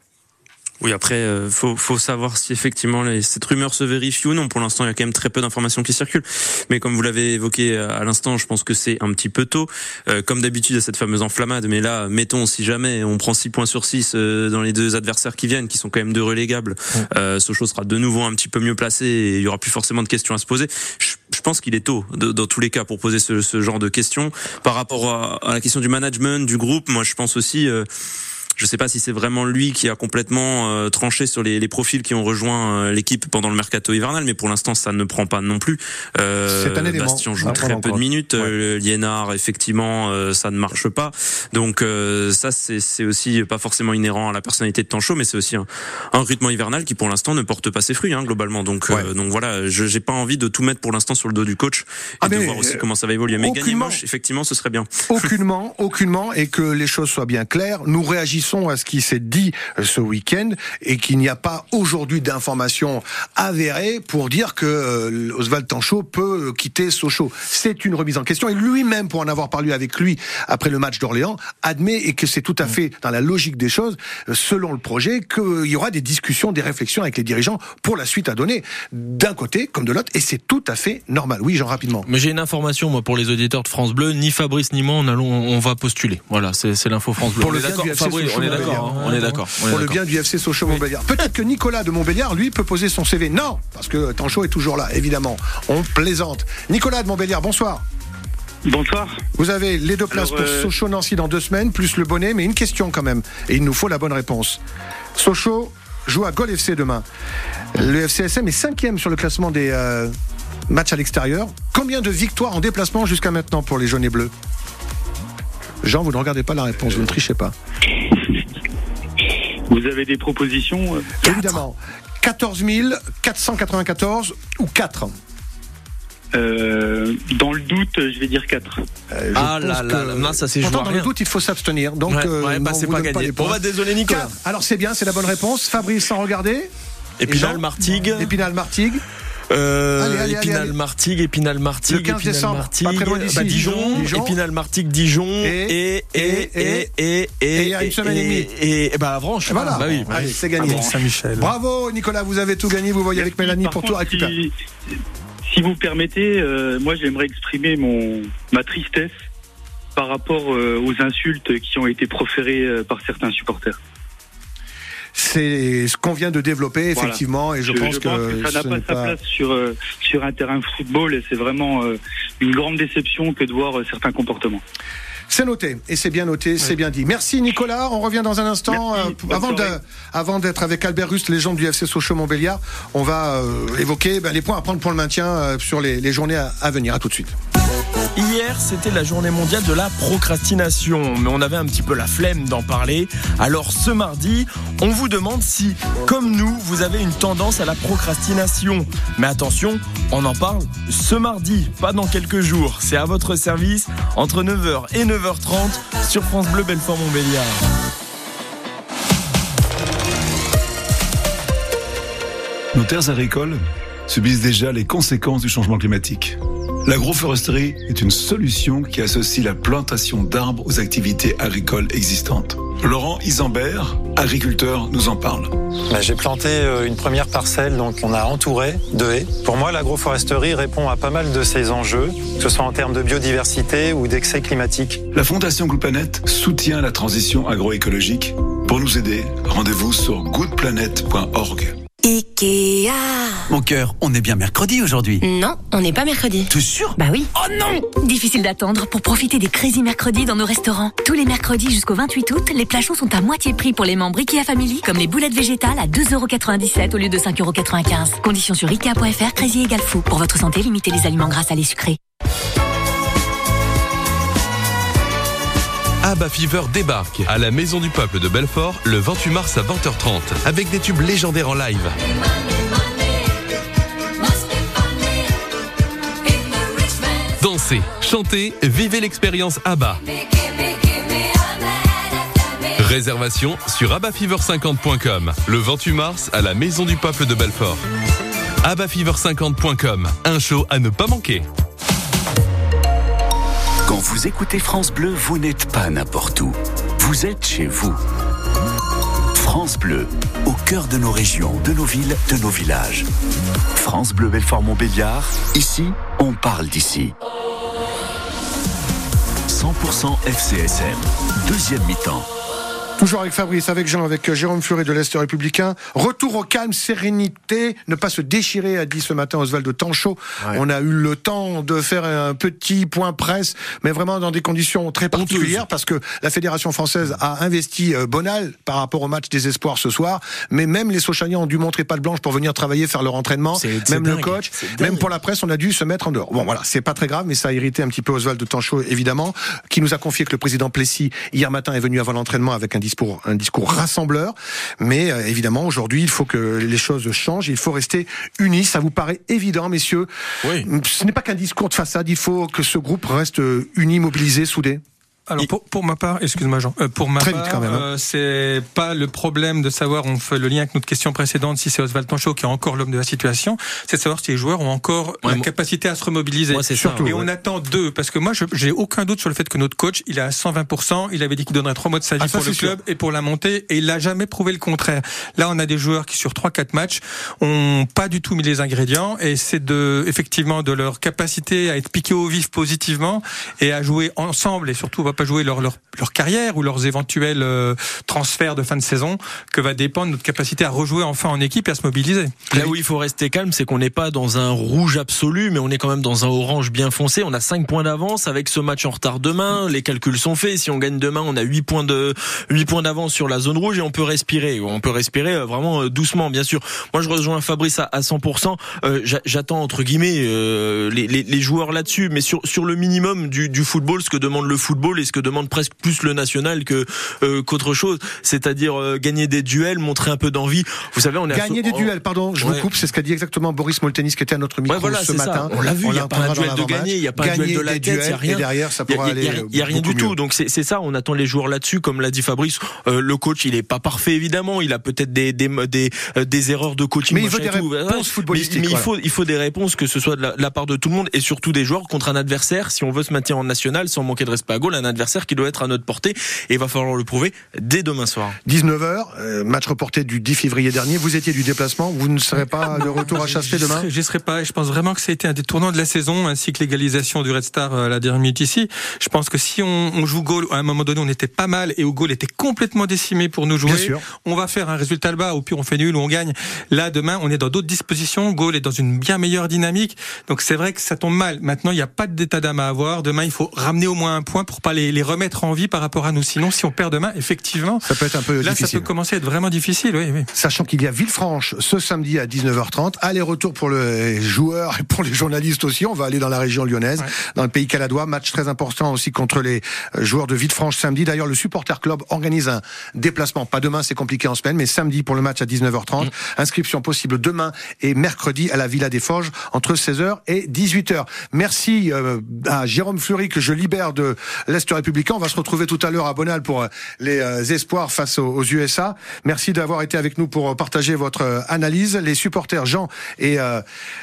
Oui, après, euh, faut, faut savoir si effectivement les, cette rumeur se vérifie ou non. Pour l'instant, il y a quand même très peu d'informations qui circulent. Mais comme vous l'avez évoqué à l'instant, je pense que c'est un petit peu tôt. Euh, comme d'habitude, il y a cette fameuse enflammade. Mais là, mettons, si jamais on prend six points sur six euh, dans les deux adversaires qui viennent, qui sont quand même deux relégables, mmh. euh, Sochaux sera de nouveau un petit peu mieux placé et il y aura plus forcément de questions à se poser. Je, je pense qu'il est tôt, de, dans tous les cas, pour poser ce, ce genre de questions. Par rapport à, à la question du management, du groupe, moi, je pense aussi... Euh, Je sais pas si c'est vraiment lui qui a complètement euh, tranché sur les, les profils qui ont rejoint euh, l'équipe pendant le mercato hivernal, mais pour l'instant ça ne prend pas non plus. Euh, c'est un élément. Bastien joue très peu de minutes. Ouais. Euh, Liénard, effectivement, euh, ça ne marche pas. Donc euh, ça c'est, c'est aussi pas forcément inhérent à la personnalité de Tanchot, mais c'est aussi un, un recrutement hivernal qui pour l'instant ne porte pas ses fruits hein, globalement. Donc ouais. euh, donc voilà, je j'ai pas envie de tout mettre pour l'instant sur le dos du coach et ah de voir aussi comment ça va évoluer. Mais gagner moche, effectivement, ce serait bien. Aucunement, aucunement, et que les choses soient bien claires. Nous réagissons à ce qui s'est dit ce week-end et qu'il n'y a pas aujourd'hui d'informations avérées pour dire que euh, Oswald Tanchot peut quitter Sochaux. C'est une remise en question et lui-même, pour en avoir parlé avec lui après le match d'Orléans, admet et que c'est tout à fait dans la logique des choses, selon le projet, qu'il y aura des discussions, des réflexions avec les dirigeants pour la suite à donner, d'un côté comme de l'autre, et c'est tout à fait normal. Oui, Jean, rapidement. Mais j'ai une information, moi, pour les auditeurs de France Bleu, ni Fabrice ni moi, on, allons, on va postuler. Voilà, c'est, c'est l'info France Bleu. Pour on, le est bien d'accord, du F C Fabrice, on est d'accord, hein, on est d'accord. On est pour d'accord. le bien du F C Sochaux-Montbéliard. Oui. Peut-être que Nicolas de Montbéliard, lui, peut poser son C V. Non, parce que Tanchot est toujours là, évidemment. On plaisante. Nicolas de Montbéliard, bonsoir. Bonsoir. Vous avez les deux places Alors, pour euh... Sochaux-Nancy dans deux semaines, plus le bonnet, mais une question quand même. Et il nous faut la bonne réponse. Sochaux joue à Gol F C demain. Le F C S M est cinquième sur le classement des euh, matchs à l'extérieur. Combien de victoires en déplacement jusqu'à maintenant pour les jaunes et bleus ? Jean, vous ne regardez pas la réponse, vous ne trichez pas. Vous avez des propositions ? Évidemment. quatorze mille quatre cent quatre-vingt-quatorze ou quatre ? Euh, dans le doute, je vais dire quatre. Euh, ah là là, là, là, ça c'est joué. Pourtant, dans le doute, il faut s'abstenir. Donc, ouais, euh, ouais, bah, non, c'est pas gagné. Pas on va désolé, Nicolas. quatre. Alors, c'est bien, c'est la bonne réponse. Fabrice, sans regarder. Épinal Martigues. Épinal Martigues. Euh, allez, allez, Épinal allez. Martigues, Épinal Martigues, le quinze Épinal décembre, Martigues, pas très loin d'ici. bah, Dijon, Dijon, Épinal Martigues, Dijon, et et et et et et il y a une semaine et demie. Et, et bah Avranches. Voilà. Bah oui. Allez, c'est gagné. Ah, Saint-Michel. Bravo, Nicolas, vous avez tout gagné. Vous voyez avec Mélanie pour tout récupérer. Si, si vous permettez, euh, moi j'aimerais exprimer mon ma tristesse par rapport euh, aux insultes qui ont été proférées euh, par certains supporters. C'est ce qu'on vient de développer, effectivement, voilà. Et je, je, pense, je que pense que ça n'a pas sa pas... place sur, euh, sur un terrain de football et c'est vraiment euh, une grande déception que de voir euh, certains comportements. C'est noté, et c'est bien noté, ouais. C'est bien dit. Merci Nicolas, on revient dans un instant. Euh, avant, de, avant d'être avec Albert Rust, légende du F C Sochaux-Montbéliard, on va euh, évoquer ben, les points à prendre pour le maintien euh, sur les, les journées à, à venir. À tout de suite. Hier, c'était la journée mondiale de la procrastination, mais on avait un petit peu la flemme d'en parler. Alors ce mardi, on vous demande si, comme nous, vous avez une tendance à la procrastination. Mais attention, on en parle ce mardi, pas dans quelques jours. C'est à votre service, entre neuf heures et neuf heures trente, sur France Bleu Belfort-Montbéliard. Nos terres agricoles subissent déjà les conséquences du changement climatique. L'agroforesterie est une solution qui associe la plantation d'arbres aux activités agricoles existantes. Laurent Isambert, agriculteur, nous en parle. Bah, j'ai planté une première parcelle, donc on a entouré de haies. Pour moi, l'agroforesterie répond à pas mal de ces enjeux, que ce soit en termes de biodiversité ou d'excès climatique. La Fondation Good Planet soutient la transition agroécologique. Pour nous aider, rendez-vous sur good planet point org. Ikea. Mon cœur, on est bien mercredi aujourd'hui. Non, on n'est pas mercredi. T'es sûr? Bah oui. Oh non! Difficile d'attendre pour profiter des Crazy Mercredis dans nos restaurants. Tous les mercredis jusqu'au vingt-huit août, les plats chauds sont à moitié prix pour les membres Ikea Family, comme les boulettes végétales à deux euros quatre-vingt-dix-sept au lieu de cinq euros quatre-vingt-quinze. Conditions sur ikea point f r, Crazy égale fou. Pour votre santé, limitez les aliments gras, salés, sucrés. Abba Fever débarque à la Maison du Peuple de Belfort le vingt-huit mars à vingt heures trente avec des tubes légendaires en live. Dansez, chantez, vivez l'expérience Abba. Réservation sur abba fever cinquante point com le vingt-huit mars à la Maison du Peuple de Belfort. abba fever cinquante point com, un show à ne pas manquer. Quand vous écoutez France Bleu, vous n'êtes pas n'importe où. Vous êtes chez vous. France Bleu, au cœur de nos régions, de nos villes, de nos villages. France Bleu Belfort-Montbéliard, ici, on parle d'ici. cent pour cent F C S M, deuxième mi-temps. Toujours avec Fabrice, avec Jean, avec Jérôme Fleury de l'Est républicain. Retour au calme, sérénité, ne pas se déchirer, a dit ce matin Oswald de Tanchot. Ouais. On a eu le temps de faire un petit point presse, mais vraiment dans des conditions très particulières, parce que la Fédération française a investi Bonal par rapport au match des espoirs ce soir, mais même les Sochaliens ont dû montrer patte blanche pour venir travailler, faire leur entraînement, c'est, c'est même dingue, le coach, même pour la presse, on a dû se mettre en dehors. Bon voilà, c'est pas très grave, mais ça a irrité un petit peu Oswald de Tanchot, évidemment, qui nous a confié que le président Plessis, hier matin, est venu avant l'entraînement avec un discours, un discours rassembleur, mais euh, évidemment aujourd'hui il faut que les choses changent, il faut rester unis. Ça vous paraît évident, messieurs? Oui. Ce n'est pas qu'un discours de façade, il faut que ce groupe reste uni, mobilisé, soudé. Alors pour, pour ma part, excuse-moi Jean, euh, pour ma Très part, vite quand même, hein. euh, c'est pas le problème de savoir, on fait le lien avec notre question précédente, si c'est Oswald Tanchot qui est encore l'homme de la situation, c'est de savoir si les joueurs ont encore ouais, la moi, capacité à se remobiliser. Moi, c'est surtout, et ouais. on attend d'eux, parce que moi je, j'ai aucun doute sur le fait que notre coach, il est à cent vingt pour cent, il avait dit qu'il donnerait trois mois de sa vie ah, pour le club sûr. et pour la montée, et il n'a jamais prouvé le contraire. Là on a des joueurs qui sur trois quatre matchs ont pas du tout mis les ingrédients, et c'est de effectivement de leur capacité à être piqués au vif positivement et à jouer ensemble, et surtout on va pas jouer leur leur leur carrière ou leurs éventuels euh, transferts de fin de saison, que va dépendre notre capacité à rejouer enfin en équipe et à se mobiliser. Là où il faut rester calme, c'est qu'on n'est pas dans un rouge absolu, mais on est quand même dans un orange bien foncé. On a cinq points d'avance avec ce match en retard demain. Les calculs sont faits. Si on gagne demain, on a huit points de huit points d'avance sur la zone rouge et on peut respirer. On peut respirer vraiment doucement, bien sûr. Moi, je rejoins Fabrice à, à cent pour cent. Euh, j'attends entre guillemets euh, les, les, les joueurs là-dessus, mais sur sur le minimum du, du football, ce que demande le football et ce que demande presque plus le national que euh, qu'autre chose, c'est-à-dire euh, gagner des duels, montrer un peu d'envie. Vous savez, on est gagner des duels, pardon, je ouais. vous coupe, c'est ce qu'a dit exactement Boris Moltenis qui était à notre micro ouais, voilà, ce matin. Ça. On l'a vu, il n'y a pas un duel de gagner, il n'y a pas un duel de la tête, il n'y a rien. Et derrière, ça pourra y a, y a, aller. Il n'y a rien du mieux. tout. Donc c'est, c'est ça, on attend les joueurs là-dessus, comme l'a dit Fabrice. Euh, le coach, il n'est pas parfait évidemment, il a peut-être des des des, euh, des erreurs de coaching. Mais il faut des réponses footballistiques. Mais il faut il faut des réponses, que ce soit de la, de la part de tout le monde et surtout des joueurs contre un adversaire. Si on veut se maintenir en national, sans manquer de respect à Gaulle, un adversaire qui doit être à notre portée. Et il va falloir le prouver dès demain soir. dix-neuf heures, euh, match reporté du dix février dernier. Vous étiez du déplacement, vous ne serez pas de retour à Chasteté demain? J'y serai pas, et je pense vraiment que ça a été un des tournants de la saison, ainsi que l'égalisation du Red Star à la dernière minute ici. Je pense que si on, on joue Gaulle, à un moment donné, on était pas mal, et où Gaulle était complètement décimé pour nous jouer. Bien sûr. On va faire un résultat le bas, au pire on fait nul ou on gagne. Là, demain, on est dans d'autres dispositions. Gaulle est dans une bien meilleure dynamique. Donc c'est vrai que ça tombe mal. Maintenant, il n'y a pas d'état d'âme à avoir. Demain, il faut ramener au moins un point pour pas les, les remettre en vie par rapport à nous. Sinon, si on perd demain, effectivement, ça peut être un peu là, difficile. Ça peut commencer à être vraiment difficile, oui, oui. Sachant qu'il y a Villefranche ce samedi à dix-neuf heures trente. Aller-retour pour les joueurs et pour les journalistes aussi. On va aller dans la région lyonnaise, ouais. dans le pays caladois. Match très important aussi contre les joueurs de Villefranche samedi. D'ailleurs, le Supporter Club organise un déplacement. Pas demain, c'est compliqué en semaine, mais samedi pour le match à dix-neuf heures trente. Mmh. Inscription possible demain et mercredi à la Villa des Forges entre seize heures et dix-huit heures. Merci euh, à Jérôme Fleury que je libère de l'Est républicain. On va se retrouver tout à l'heure à Bonal pour les euh, espoirs face aux, aux U S A. Merci d'avoir été avec nous pour partager votre euh, analyse. Les supporters Jean et, euh,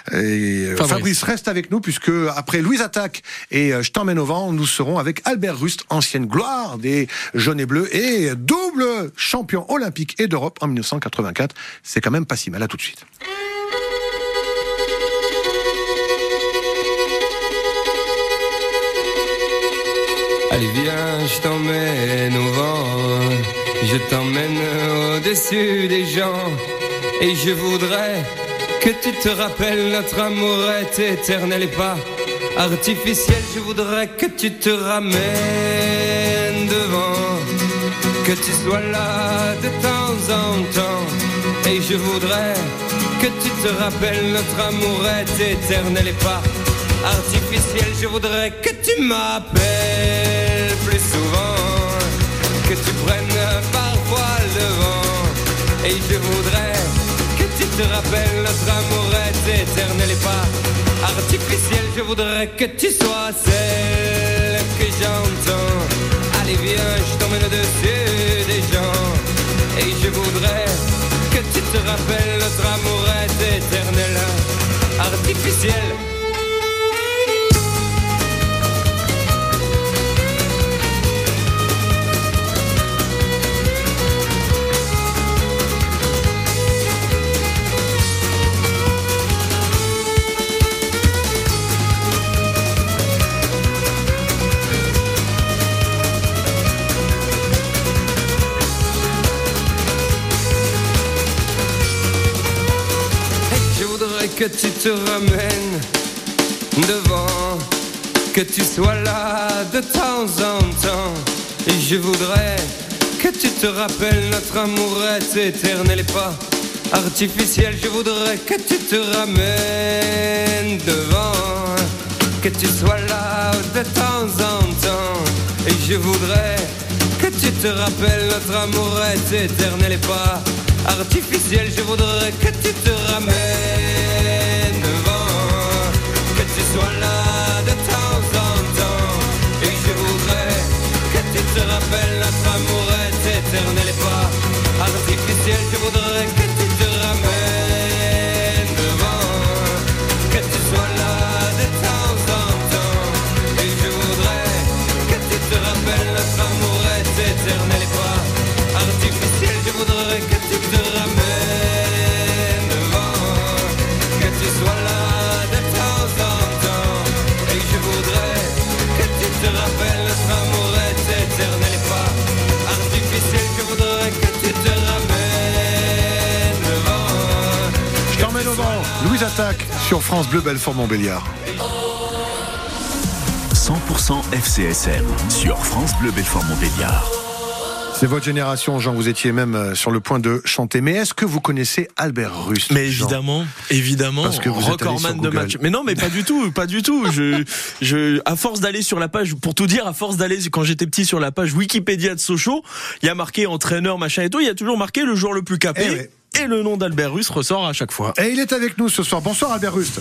et Fabrice. Fabrice restent avec nous, puisque après Louise Attaque et euh, Je t'emmène au vent, nous serons avec Albert Rust, ancienne gloire des jaunes et bleus et double champion olympique et d'Europe en dix-neuf cent quatre-vingt-quatre. C'est quand même pas si mal. À tout de suite. Allez viens, je t'emmène au vent, je t'emmène au-dessus des gens, et je voudrais que tu te rappelles, notre amour est éternel et pas artificiel. Je voudrais que tu te ramènes devant, que tu sois là de temps en temps, et je voudrais que tu te rappelles, notre amour est éternel et pas artificiel. Je voudrais que tu m'appelles plus souvent, que tu prennes parfois le vent, et je voudrais que tu te rappelles, notre amour est éternel et pas artificiel. Je voudrais que tu sois celle que j'entends. Allez viens, je t'emmène au-dessus des gens, et je voudrais que tu te rappelles, notre amour est éternel, artificiel. voudrais que tu te ramènes devant, que tu sois là de temps en temps. Et je voudrais que tu te rappelles notre amour est éternel et pas artificiel. Je voudrais que tu te ramènes devant, que tu sois là de temps en temps. Et je voudrais que tu te rappelles notre amour est éternel et pas artificiel. Je voudrais que tu te ramènes devant, que tu sois là de temps en temps. Et je voudrais que tu te rappelles notre amour est éternel et pas artificiel. Je voudrais que tu te ramènes devant, que tu sois là de temps en temps. Et je voudrais que tu te rappelles notre amour est éternel et pas artificiel. Je voudrais que tu te ramènes devant, que tu sois là de temps en temps. Et je voudrais que tu te rappelles notre amour est éternel et pas artificiel. Je voudrais que tu te ramènes devant. Je t'emmène au vent. Louise Attaque sur France Bleu Belfort Montbéliard. cent pour cent F C S M sur France Bleu Belfort Montbéliard. C'est votre génération, Jean, vous étiez même sur le point de chanter. Mais est-ce que vous connaissez Albert Rust? Mais évidemment, Jean évidemment, parce que vous recordman de match. Mais non, mais pas du tout, pas du tout. Je, je, à force d'aller sur la page, pour tout dire, à force d'aller quand j'étais petit sur la page Wikipédia de Sochaux, il y a marqué entraîneur, machin et tout, il y a toujours marqué le joueur le plus capé. Eh ouais. Et le nom d'Albert Rust ressort à chaque fois. Et il est avec nous ce soir. Bonsoir Albert Rust.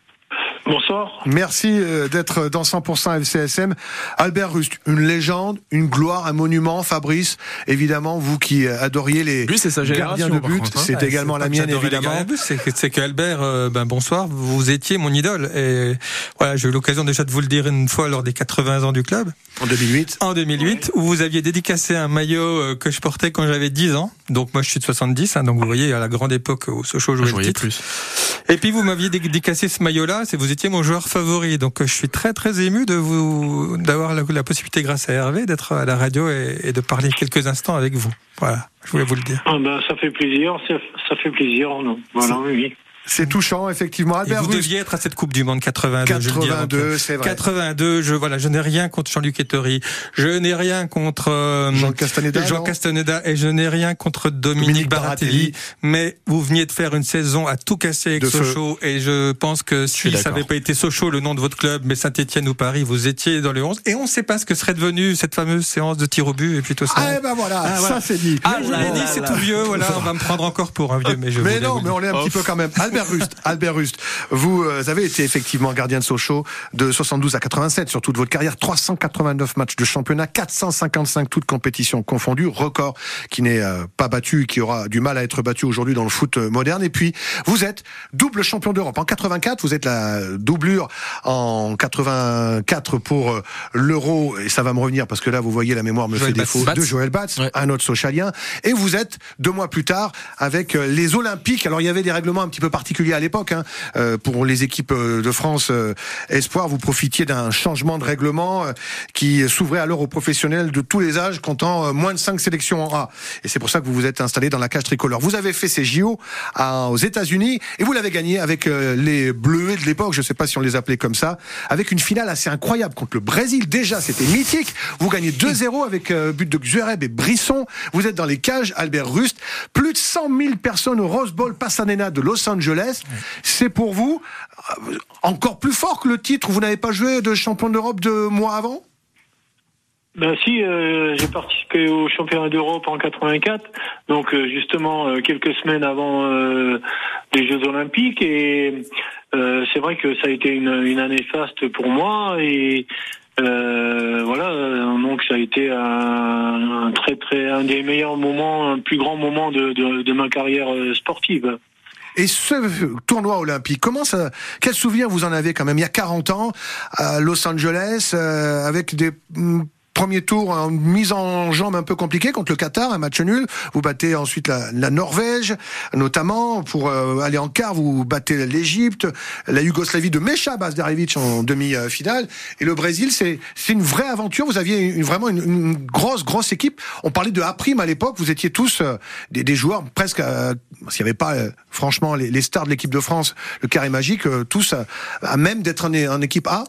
Bonsoir. Merci d'être dans cent pour cent F C S M. Albert Rust, une légende, une gloire, un monument. Fabrice, évidemment, vous qui adoriez les Lui, c'est sa gardiens de but, contre, hein. c'est ouais, également c'est la mienne, évidemment. C'est que, c'est qu'Albert, euh, ben bonsoir, vous étiez mon idole. Et voilà, j'ai eu l'occasion déjà de vous le dire une fois lors des quatre-vingts ans du club. En deux mille huit. En deux mille huit, où vous aviez dédicacé un maillot que je portais quand j'avais dix ans. Donc moi, je suis de soixante-dix, hein, donc vous voyez, à la grande époque où Sochaux jouait le titre. Plus. Et puis vous m'aviez dédicacé ce maillot-là, c'est vous étiez mon joueur favori. Donc je suis très très ému de vous d'avoir la, la possibilité grâce à Hervé d'être à la radio et, et de parler quelques instants avec vous. Voilà, je voulais vous le dire. Ah ben, ça fait plaisir, ça, ça fait plaisir. Non. Voilà, oui, oui. C'est touchant, effectivement. Albert et vous Rust. deviez être à cette Coupe du Monde quatre-vingt-deux. quatre-vingt-deux, je le dis, c'est vrai. quatre-vingt-deux, je, voilà, je n'ai rien contre Jean-Luc Ettori. Je n'ai rien contre euh, Jean Castaneda. Jean non Castaneda et je n'ai rien contre Dominique, Dominique Baratelli. Baratelli. Mais vous veniez de faire une saison à tout casser avec De Sochaux et je pense que si ça n'avait pas été Sochaux, le nom de votre club, mais Saint-Etienne ou Paris, vous étiez dans le onze et on ne sait pas ce que serait devenu cette fameuse séance de tir au but et puis tout ça. Ah, ben voilà, Ah, ça voilà. c'est dit. Ah, je vous l'ai dit, c'est tout vieux, voilà, on va me prendre encore pour un vieux, mais je Mais voulais non, vous mais le on l'est un dire. petit peu quand même. Albert Rust, Albert Rust, vous euh, avez été effectivement gardien de Sochaux de soixante-douze à quatre-vingt-sept sur toute votre carrière, trois cent quatre-vingt-neuf matchs de championnat, quatre cent cinquante-cinq toutes compétitions confondues, record qui n'est euh, pas battu, qui aura du mal à être battu aujourd'hui dans le foot euh, moderne. Et puis vous êtes double champion d'Europe en quatre-vingt-quatre, vous êtes la doublure en quatre-vingt-quatre pour euh, l'Euro, et ça va me revenir parce que là vous voyez la mémoire me Joël fait défaut, Batz. de Joël Batz, Ouais. un autre Sochalien, et vous êtes deux mois plus tard avec euh, les Olympiques. Alors il y avait des règlements un petit peu particuliers à l'époque, hein. Euh, pour les équipes de France euh, Espoir, vous profitiez d'un changement de règlement euh, qui s'ouvrait alors aux professionnels de tous les âges, comptant euh, moins de cinq sélections en A. Et c'est pour ça que vous vous êtes installé dans la cage tricolore. Vous avez fait ces J O à, aux États-Unis et vous l'avez gagné avec euh, les Bleuets de l'époque, je ne sais pas si on les appelait comme ça, avec une finale assez incroyable contre le Brésil. Déjà, c'était mythique. Vous gagnez deux zéro avec euh, but de Xureb et Brisson. Vous êtes dans les cages, Albert Rust. Plus de cent mille personnes au Rose Bowl Pasadena de Los Angeles. C'est pour vous euh, encore plus fort que le titre. Vous n'avez pas joué de champion d'Europe deux mois avant? Ben si, euh, j'ai participé au championnat d'Europe en quatre-vingt-quatre, donc euh, justement euh, quelques semaines avant euh, les Jeux Olympiques, et euh, c'est vrai que ça a été une, une année faste pour moi, et euh, voilà, donc ça a été un, un très très un des meilleurs moments, un plus grand moment de, de, de ma carrière sportive. Et ce tournoi olympique, comment ça, quel souvenir vous en avez quand même il y a quarante ans à Los Angeles, euh, avec des Premier tour, une mise en jambe un peu compliquée contre le Qatar, un match nul. Vous battez ensuite la, la Norvège, notamment pour euh, aller en quart. Vous battez l'Égypte, la Yougoslavie de Meša Bazdarević en demi-finale. Et le Brésil, c'est c'est une vraie aventure. Vous aviez une, vraiment une, une grosse grosse équipe. On parlait de A-prime à l'époque. Vous étiez tous euh, des, des joueurs presque. Euh, s'il n'y avait pas euh, franchement les, les stars de l'équipe de France, le carré magique, euh, tous euh, à même d'être en, en équipe A.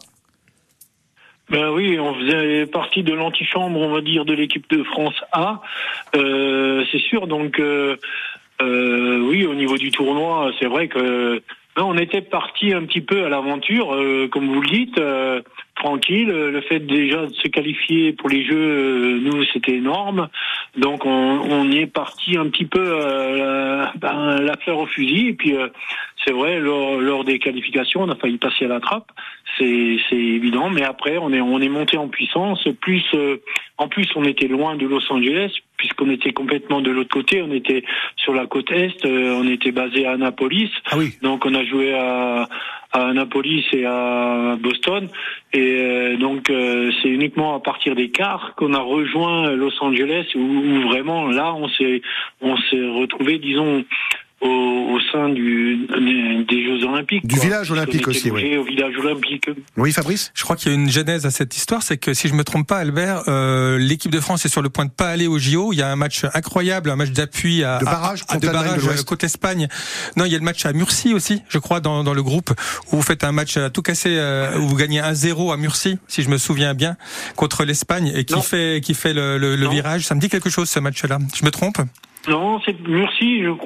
Ben oui, on faisait partie de l'antichambre, on va dire, de l'équipe de France A, euh, c'est sûr. Donc, euh, euh, oui, au niveau du tournoi, c'est vrai que ben, on était parti un petit peu à l'aventure, euh, comme vous le dites, euh, tranquille. Le fait déjà de se qualifier pour les Jeux, euh, nous, c'était énorme. Donc, on, on y est parti un petit peu euh, ben, la fleur au fusil. Et puis, euh, c'est vrai, lors, lors des qualifications, on a failli passer à la trappe. C'est, c'est évident, mais après on est on est monté en puissance. Plus euh, en plus on était loin de Los Angeles puisqu'on était complètement de l'autre côté. On était sur la côte est. Euh, on était basé à Annapolis. Ah oui. Donc on a joué à, à Annapolis et à Boston. Et euh, donc euh, c'est uniquement à partir des quarts qu'on a rejoint Los Angeles où, où vraiment là on s'est on s'est retrouvé, disons, Au, au sein du, des Jeux Olympiques. Du quoi. village olympique aussi, oui. Au village olympique. Oui, Fabrice ? Je crois qu'il y a une genèse à cette histoire, c'est que si je me trompe pas, Albert, euh, l'équipe de France est sur le point de pas aller au J O. Il y a un match incroyable, un match d'appui à, de barrage, à, à de barrage de côte Espagne. Non, il y a le match à Murcie aussi, je crois, dans, dans le groupe, où vous faites un match à tout casser, euh, où vous gagnez un zéro à Murcie, si je me souviens bien, contre l'Espagne, et qui non. fait, qui fait le, le, le virage. Ça me dit quelque chose, ce match-là. Je me trompe ? Non, c'est Murcie. Je,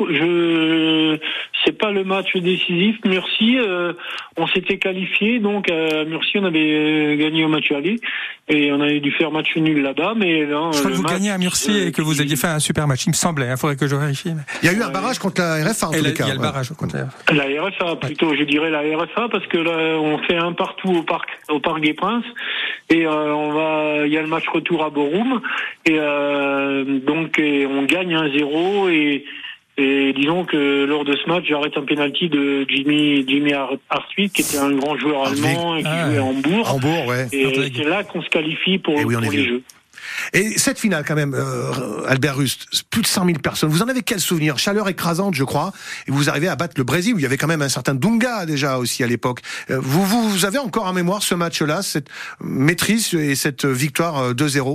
je, c'est pas le match décisif. Murcie, euh, on s'était qualifié, donc à Murcie, on avait gagné au match aller et on avait dû faire match nul là-bas. Mais là, je crois que vous match, gagnez à Murcie euh, et que vous aviez fait un super match. Il me semblait. Il hein, faudrait que je vérifie. Mais... Il y a eu un barrage contre la R F A en tous les cas. Il y a le barrage contre la R F A. La R F A plutôt. Je dirais la R F A parce que là, on fait un partout au parc, au parc des Princes et euh, on va. Il y a le match retour à Borum et euh, donc et on gagne un zéro. Et, et disons que lors de ce match, j'arrête un penalty de Jimmy Jimmy Hartwig, qui était un grand joueur allemand et qui ah, jouait à Hambourg. Hambourg, ouais. Et c'est là qu'on se qualifie pour, oui, pour les Jeux. Et cette finale, quand même, euh, Albert Rust, plus de cent mille personnes. Vous en avez quel souvenir ? Chaleur écrasante, je crois. Et vous arrivez à battre le Brésil, où il y avait quand même un certain Dunga déjà aussi à l'époque. Vous, vous, vous avez encore en mémoire ce match-là, cette maîtrise et cette victoire deux zéro ?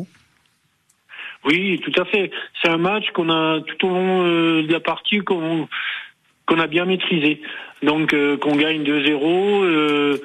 Oui, tout à fait. C'est un match qu'on a tout au long de la partie qu'on qu'on a bien maîtrisé. Donc euh, qu'on gagne deux zéro. Euh,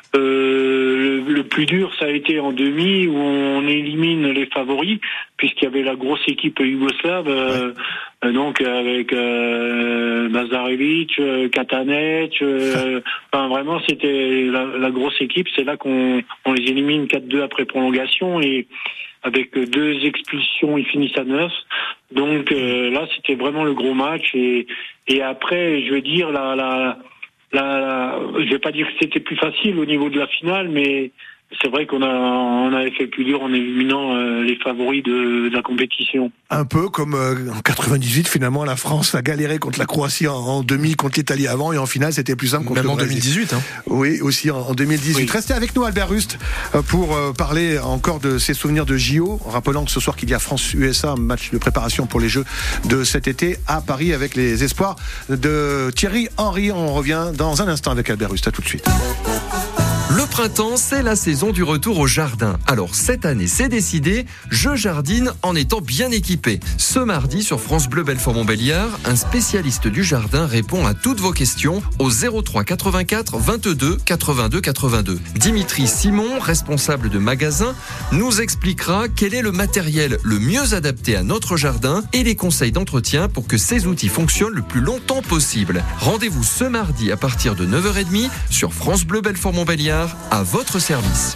euh, le, le plus dur, ça a été en demi où on élimine les favoris puisqu'il y avait la grosse équipe yougoslave. Euh, ouais. Donc avec euh, Bazdarević, euh, Katanec. Euh, enfin vraiment, c'était la, la grosse équipe. C'est là qu'on on les élimine quatre deux après prolongation et avec deux expulsions, ils finissent à neuf. Donc euh, là, c'était vraiment le gros match. Et, et après, je veux dire, la, la, la, la, je vais pas dire que c'était plus facile au niveau de la finale, mais c'est vrai qu'on a, on avait fait plus dur en éliminant euh, les favoris de, de la compétition. Un peu comme euh, en quatre-vingt-dix-huit, finalement, la France a galéré contre la Croatie en, en demi, contre l'Italie avant, et en finale, c'était plus simple contre Même le en Brésil. deux mille dix-huit. Hein. Oui, aussi en, en deux mille dix-huit. Oui. Restez avec nous, Albert Rust, pour euh, parler encore de ses souvenirs de J O, en rappelant que ce soir qu'il y a France-U S A, un match de préparation pour les Jeux de cet été à Paris, avec les espoirs de Thierry Henry. On revient dans un instant avec Albert Rust. À tout de suite. Le printemps, c'est la saison du retour au jardin. Alors cette année, c'est décidé, je jardine en étant bien équipé. Ce mardi, sur France Bleu Belfort-Montbéliard, un spécialiste du jardin répond à toutes vos questions au zéro trois quatre-vingt-quatre vingt-deux quatre-vingt-deux quatre-vingt-deux. Dimitri Simon, responsable de magasin, nous expliquera quel est le matériel le mieux adapté à notre jardin et les conseils d'entretien pour que ces outils fonctionnent le plus longtemps possible. Rendez-vous ce mardi à partir de neuf heures trente sur France Bleu Belfort-Montbéliard, à votre service.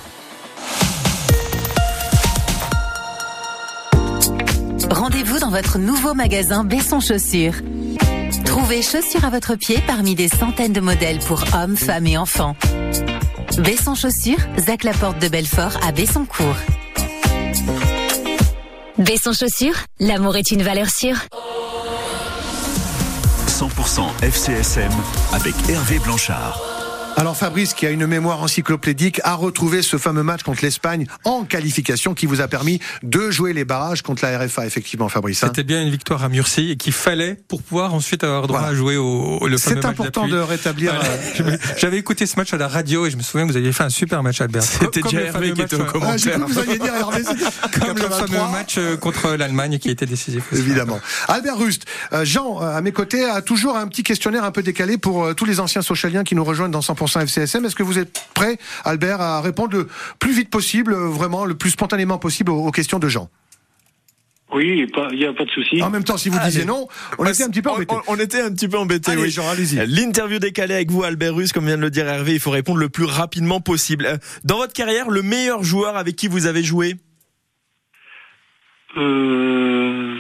Rendez-vous dans votre nouveau magasin Besson Chaussures. Trouvez chaussures à votre pied parmi des centaines de modèles pour hommes, femmes et enfants. Besson Chaussures, Zac Laporte de Belfort à Besson-Court. Besson Chaussures, l'amour est une valeur sûre. cent pour cent F C S M avec Hervé Blanchard. Alors Fabrice, qui a une mémoire encyclopédique, a retrouvé ce fameux match contre l'Espagne en qualification qui vous a permis de jouer les barrages contre la R F A, effectivement, Fabrice. Hein. C'était bien une victoire à Murcie et qu'il fallait pour pouvoir ensuite avoir droit voilà. à jouer au, au le fameux match. C'est important de rétablir. Voilà. J'avais écouté ce match à la radio et je me souviens que vous aviez fait un super match, Albert. C'était déjà Hervé qui était au commentaire. Ah, vous alliez dire Hervé, comme le fameux match contre l'Allemagne qui a été décisif. Évidemment. Albert Rust, euh, Jean, à mes côtés, a toujours un petit questionnaire un peu décalé pour euh, tous les anciens socialiens qui nous rejoignent dans cent pour cent F C S M. Est-ce que vous êtes prêt, Albert, à répondre le plus vite possible, vraiment le plus spontanément possible aux, aux questions de Jean? Oui, il n'y a pas de souci. En même temps, si vous disiez non, on était un petit peu embêtés. On, on était un petit peu embêtés, allez, oui. Jean, allez-y. L'interview décalée avec vous, Albert Rust, comme vient de le dire Hervé, il faut répondre le plus rapidement possible. Dans votre carrière, le meilleur joueur avec qui vous avez joué? Euh...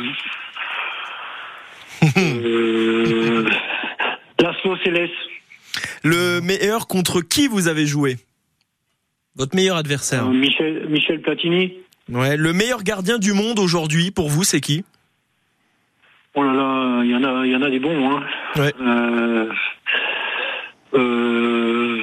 euh... Laszlo Célès. Le meilleur contre qui vous avez joué? Votre meilleur adversaire? euh, Michel, Michel Platini. Ouais. Le meilleur gardien du monde aujourd'hui, pour vous, c'est qui? Oh là là, il y en a, il y en a des bons, hein. Ouais. Euh... Euh...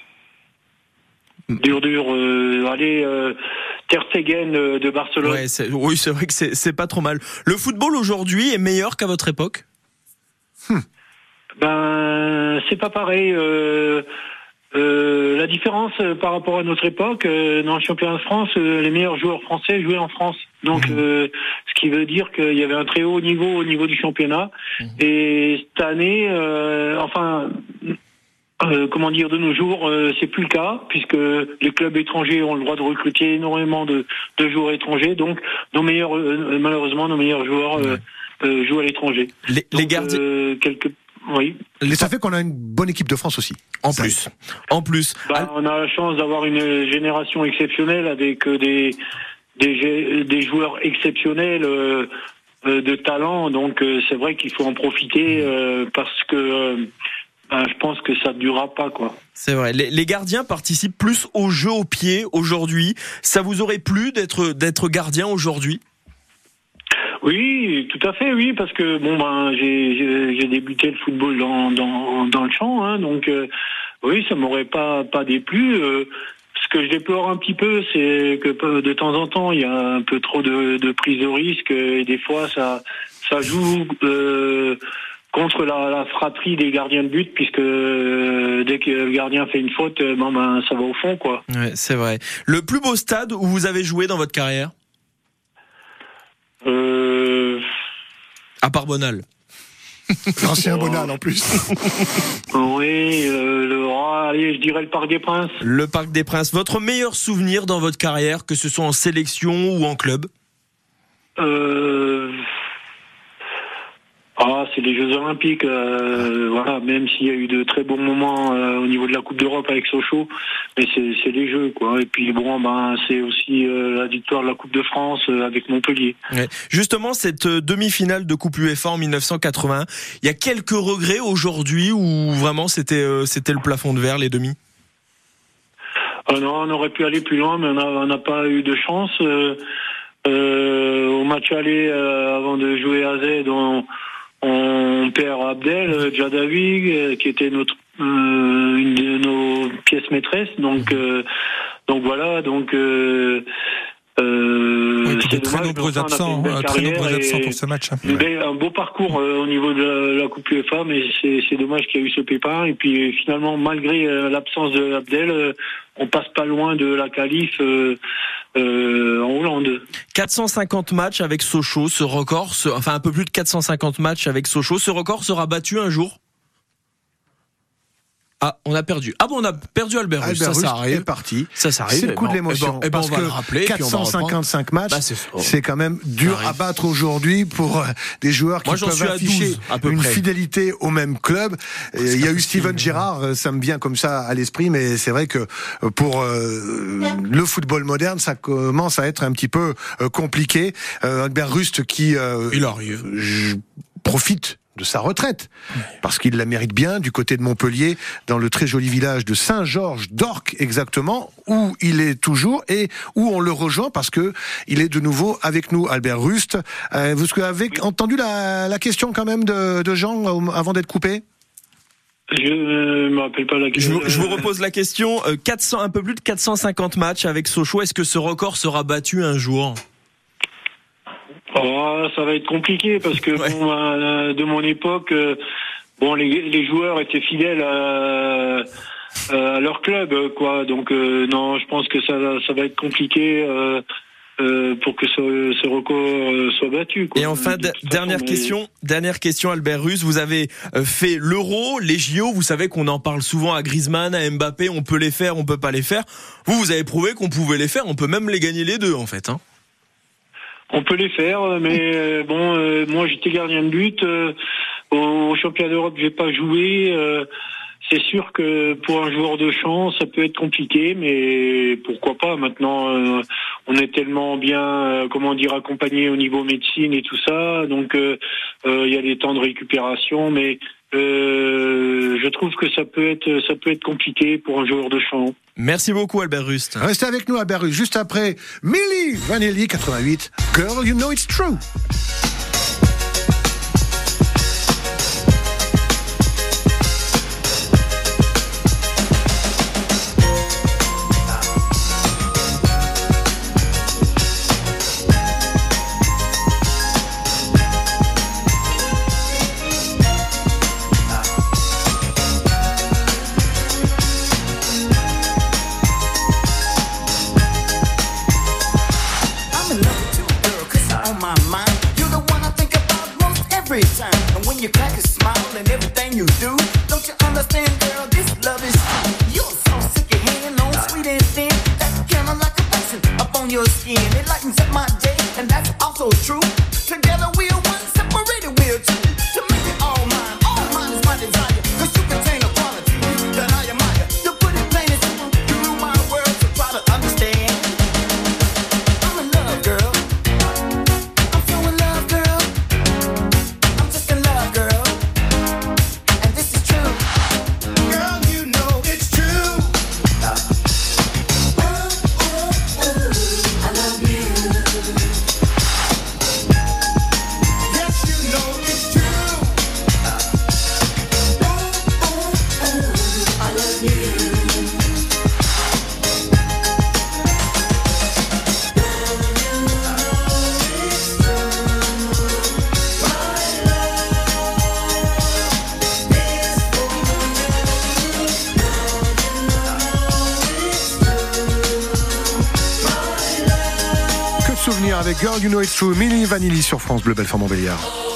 Dur, dur. Euh... Allez, euh... Ter Stegen euh, de Barcelone. Ouais, c'est... Oui, c'est vrai que c'est, c'est pas trop mal. Le football aujourd'hui est meilleur qu'à votre époque? hmm. Ben, c'est pas pareil. Euh... Euh, la différence euh, par rapport à notre époque, euh, dans le championnat de France, euh, les meilleurs joueurs français jouaient en France. Donc, mmh. euh, ce qui veut dire qu'il y avait un très haut niveau au niveau du championnat. Mmh. Et cette année, euh, enfin, euh, comment dire, de nos jours, euh, c'est plus le cas, puisque les clubs étrangers ont le droit de recruter énormément de, de joueurs étrangers. Donc, nos meilleurs, euh, malheureusement, nos meilleurs joueurs euh, mmh. euh, jouent à l'étranger. Les, Donc, les gardiens. Euh, quelques... Oui. Et ça fait qu'on a une bonne équipe de France aussi. En ça plus. En plus. Bah, on a la chance d'avoir une génération exceptionnelle avec des des, des joueurs exceptionnels euh, de talent. Donc euh, c'est vrai qu'il faut en profiter euh, parce que euh, bah, je pense que ça ne durera pas, quoi. C'est vrai. Les, les gardiens participent plus au jeu au pied aujourd'hui. Ça vous aurait plu d'être d'être gardien aujourd'hui? Oui, tout à fait, oui, parce que bon ben j'ai j'ai, j'ai débuté le football dans dans dans le champ, hein, donc euh, oui, ça m'aurait pas pas déplu. Euh, ce que je déplore un petit peu, c'est que de temps en temps il y a un peu trop de, de prise de risque et des fois ça ça joue euh, contre la, la fratrie des gardiens de but, puisque euh, dès que le gardien fait une faute, ben, ben ça va au fond, quoi. Ouais, c'est vrai. Le plus beau stade où vous avez joué dans votre carrière? Euh... À part Bonal. L'ancien Bonal en plus. Oui, euh, le, oh, allez, je dirais le Parc des Princes. Le Parc des Princes. Votre meilleur souvenir dans votre carrière, que ce soit en sélection ou en club? euh... Ah, c'est les Jeux Olympiques, euh, voilà. Même s'il y a eu de très bons moments euh, au niveau de la Coupe d'Europe avec Sochaux, mais c'est, c'est les Jeux, quoi. Et puis bon, ben c'est aussi euh, la victoire de la Coupe de France euh, avec Montpellier. Ouais. Justement, cette demi-finale de Coupe UEFA en dix-neuf cent quatre-vingts, il y a quelques regrets aujourd'hui ou vraiment c'était euh, c'était le plafond de verre, les demi? Euh, non, on aurait pu aller plus loin, mais on n'a pas eu de chance. Euh, euh, au match aller, euh, avant de jouer à Z, on On perd Abdel Djadawi, qui était notre euh, une de nos pièces maîtresses. Donc euh, donc voilà, donc euh, euh, oui, c'est très nombreux absents, très nombreux absents pour ce match. Un, bel, un beau parcours euh, au niveau de la, la Coupe UEFA, mais c'est, c'est dommage qu'il y ait eu ce pépin. Et puis finalement, malgré euh, l'absence de Abdel, euh, on passe pas loin de la qualif euh, euh, en Hollande. quatre cent cinquante matchs avec Sochaux, ce record, ce, enfin un peu plus de quatre cent cinquante matchs avec Sochaux, ce record sera battu un jour? Ah, on a perdu. Ah bon, on a perdu Albert Rust. Albert ça, Rust ça arrive. est parti. Ça, ça arrive. C'est le coup bon, de l'émotion. Et ben, et ben, parce on va que le rappeler, quatre cent cinquante-cinq matchs, bah, c'est, c'est quand même dur à battre aujourd'hui pour euh, des joueurs qui Moi, peuvent afficher douze, à peu une près. fidélité au même club. Il y a eu Steven Gerrard, ça me vient comme ça à l'esprit, mais c'est vrai que pour euh, le football moderne, ça commence à être un petit peu euh, compliqué. Euh, Albert Rust qui euh, il arrive. Je, profite de sa retraite, parce qu'il la mérite bien, du côté de Montpellier, dans le très joli village de Saint-Georges d'Orc, exactement, où il est toujours et où on le rejoint parce que il est de nouveau avec nous, Albert Rust. Euh, vous avez entendu la, la question quand même de, de Jean avant d'être coupé? Je ne me rappelle pas la question. Je, je vous repose la question. quatre cents, un peu plus de quatre cent cinquante matchs avec Sochaux. Est-ce que ce record sera battu un jour? Oh, ça va être compliqué parce que ouais. bon, euh, de mon époque, euh, bon, les, les joueurs étaient fidèles à, à leur club, quoi. Donc euh, non, je pense que ça, ça va être compliqué. Euh, Euh, pour que ce, ce record soit battu, quoi. Et enfin, d- dernière façon, question, mais... dernière question, Albert Russe. Vous avez fait l'Euro, les J O. Vous savez qu'on en parle souvent à Griezmann, à Mbappé. On peut les faire, on peut pas les faire. Vous, vous avez prouvé qu'on pouvait les faire. On peut même les gagner les deux, en fait. Hein. On peut les faire, mais euh, bon, euh, moi j'étais gardien de but. Euh, au championnat d'Europe, j'ai pas joué. Euh, C'est sûr que pour un joueur de champ, ça peut être compliqué, mais pourquoi pas. Maintenant, euh, on est tellement bien, euh, comment dire, accompagné au niveau médecine et tout ça. Donc, il euh, euh, y a des temps de récupération, mais euh, je trouve que ça peut être, ça peut être compliqué pour un joueur de champ. Merci beaucoup, Albert Rust. Restez avec nous, Albert Rust. Juste après, Milli Vanilli quatre-vingt-huit. Girl, you know it's true. You crack a smile and everything you do. Don't you understand, girl? This love is true. You're so sick of hanging on, sweet and thin. That camera like a passion up on your skin. It lightens up my day, and that's also true. Together we're one, separated we're two. To make it all mine, all mine is my desire. Cause you contain a quality that I admire. To put it plain and simple, you rule my world, so try to understand. I'm in love, girl. I'm so in love, girl. I'm just in love. Avec Girl, You Know It's True, Milli Vanilli sur France Bleu Belfort Montbéliard.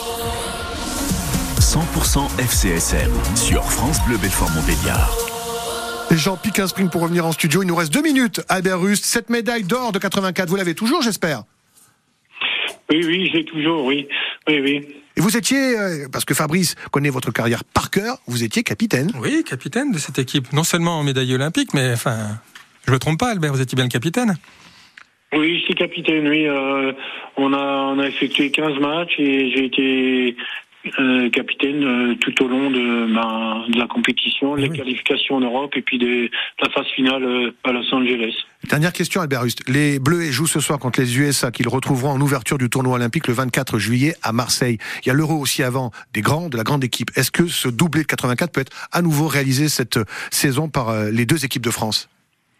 cent pour cent F C S M sur France Bleu Belfort Montbéliard. Jean pique un sprint pour revenir en studio. Il nous reste deux minutes. Albert Rust, cette médaille d'or de quatre-vingt-quatre, vous l'avez toujours, j'espère? Oui, oui, je l'ai toujours, oui. Oui, oui. Et vous étiez, euh, parce que Fabrice connaît votre carrière par cœur, vous étiez capitaine. Oui, capitaine de cette équipe. Non seulement en médaille olympique, mais enfin, je me trompe pas, Albert, vous étiez bien le capitaine. Oui, je suis capitaine, oui. Euh, on a on a effectué quinze matchs et j'ai été euh, capitaine euh, tout au long de, ma, de la compétition, de oui. les qualifications en Europe et puis de, de la phase finale euh, à Los Angeles. Dernière question, Albert Rust. Les Bleus jouent ce soir contre les U S A qu'ils retrouveront en ouverture du tournoi olympique le vingt-quatre juillet à Marseille. Il y a l'Euro aussi avant, des grands, de la grande équipe. Est-ce que ce doublé de quatre-vingt-quatre peut être à nouveau réalisé cette saison par euh, les deux équipes de France?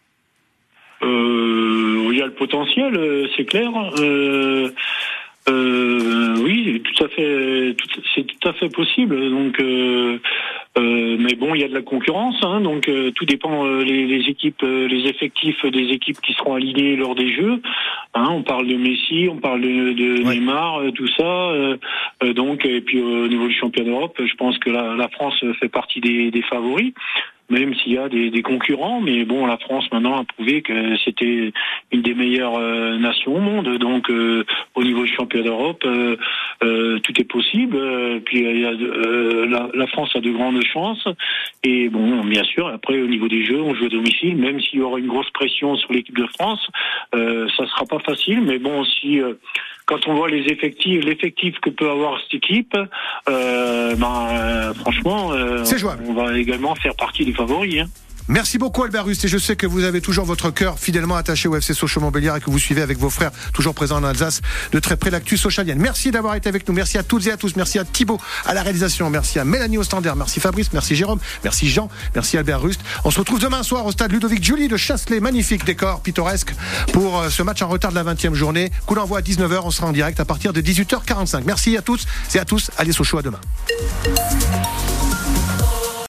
Euh, il y a le potentiel, c'est clair. Euh, euh, oui, tout à fait, tout, c'est tout à fait possible. Donc, euh, euh, mais bon, il y a de la concurrence, hein, donc euh, tout dépend euh, les, les équipes, euh, les effectifs des équipes qui seront alignées lors des Jeux. Hein, on parle de Messi, on parle de, de ouais. Neymar, euh, tout ça. Euh, euh, donc, et puis euh, au niveau du championnat d'Europe, je pense que la, la France fait partie des, des favoris. Même s'il y a des, des concurrents, mais bon, la France maintenant a prouvé que c'était une des meilleures euh, nations au monde. Donc, euh, au niveau du championnat d'Europe, euh, euh, tout est possible. Euh, puis, il y a, euh, la, la France a de grandes chances. Et bon, bien sûr, après, au niveau des Jeux, on joue à domicile. Même s'il y aura une grosse pression sur l'équipe de France, euh, ça sera pas facile. Mais bon, si euh, quand on voit les effectifs, l'effectif que peut avoir cette équipe, euh, ben, euh, franchement, euh, on va également faire partie des favoris. Hein. Merci beaucoup Albert Rust, et je sais que vous avez toujours votre cœur fidèlement attaché au F C Sochaux-Montbéliard et que vous suivez avec vos frères toujours présents en Alsace de très près l'actu sochalienne. Merci d'avoir été avec nous, merci à toutes et à tous, merci à Thibaut à la réalisation, merci à Mélanie au standard, merci Fabrice, merci Jérôme, merci Jean, merci Albert Rust. On se retrouve demain soir au stade Ludovic Giuly de Chasselet, magnifique décor pittoresque pour ce match en retard de la vingtième journée. Coup d'envoi à dix-neuf heures, on sera en direct à partir de dix-huit heures quarante-cinq. Merci à toutes et à tous, allez Sochaux, à demain.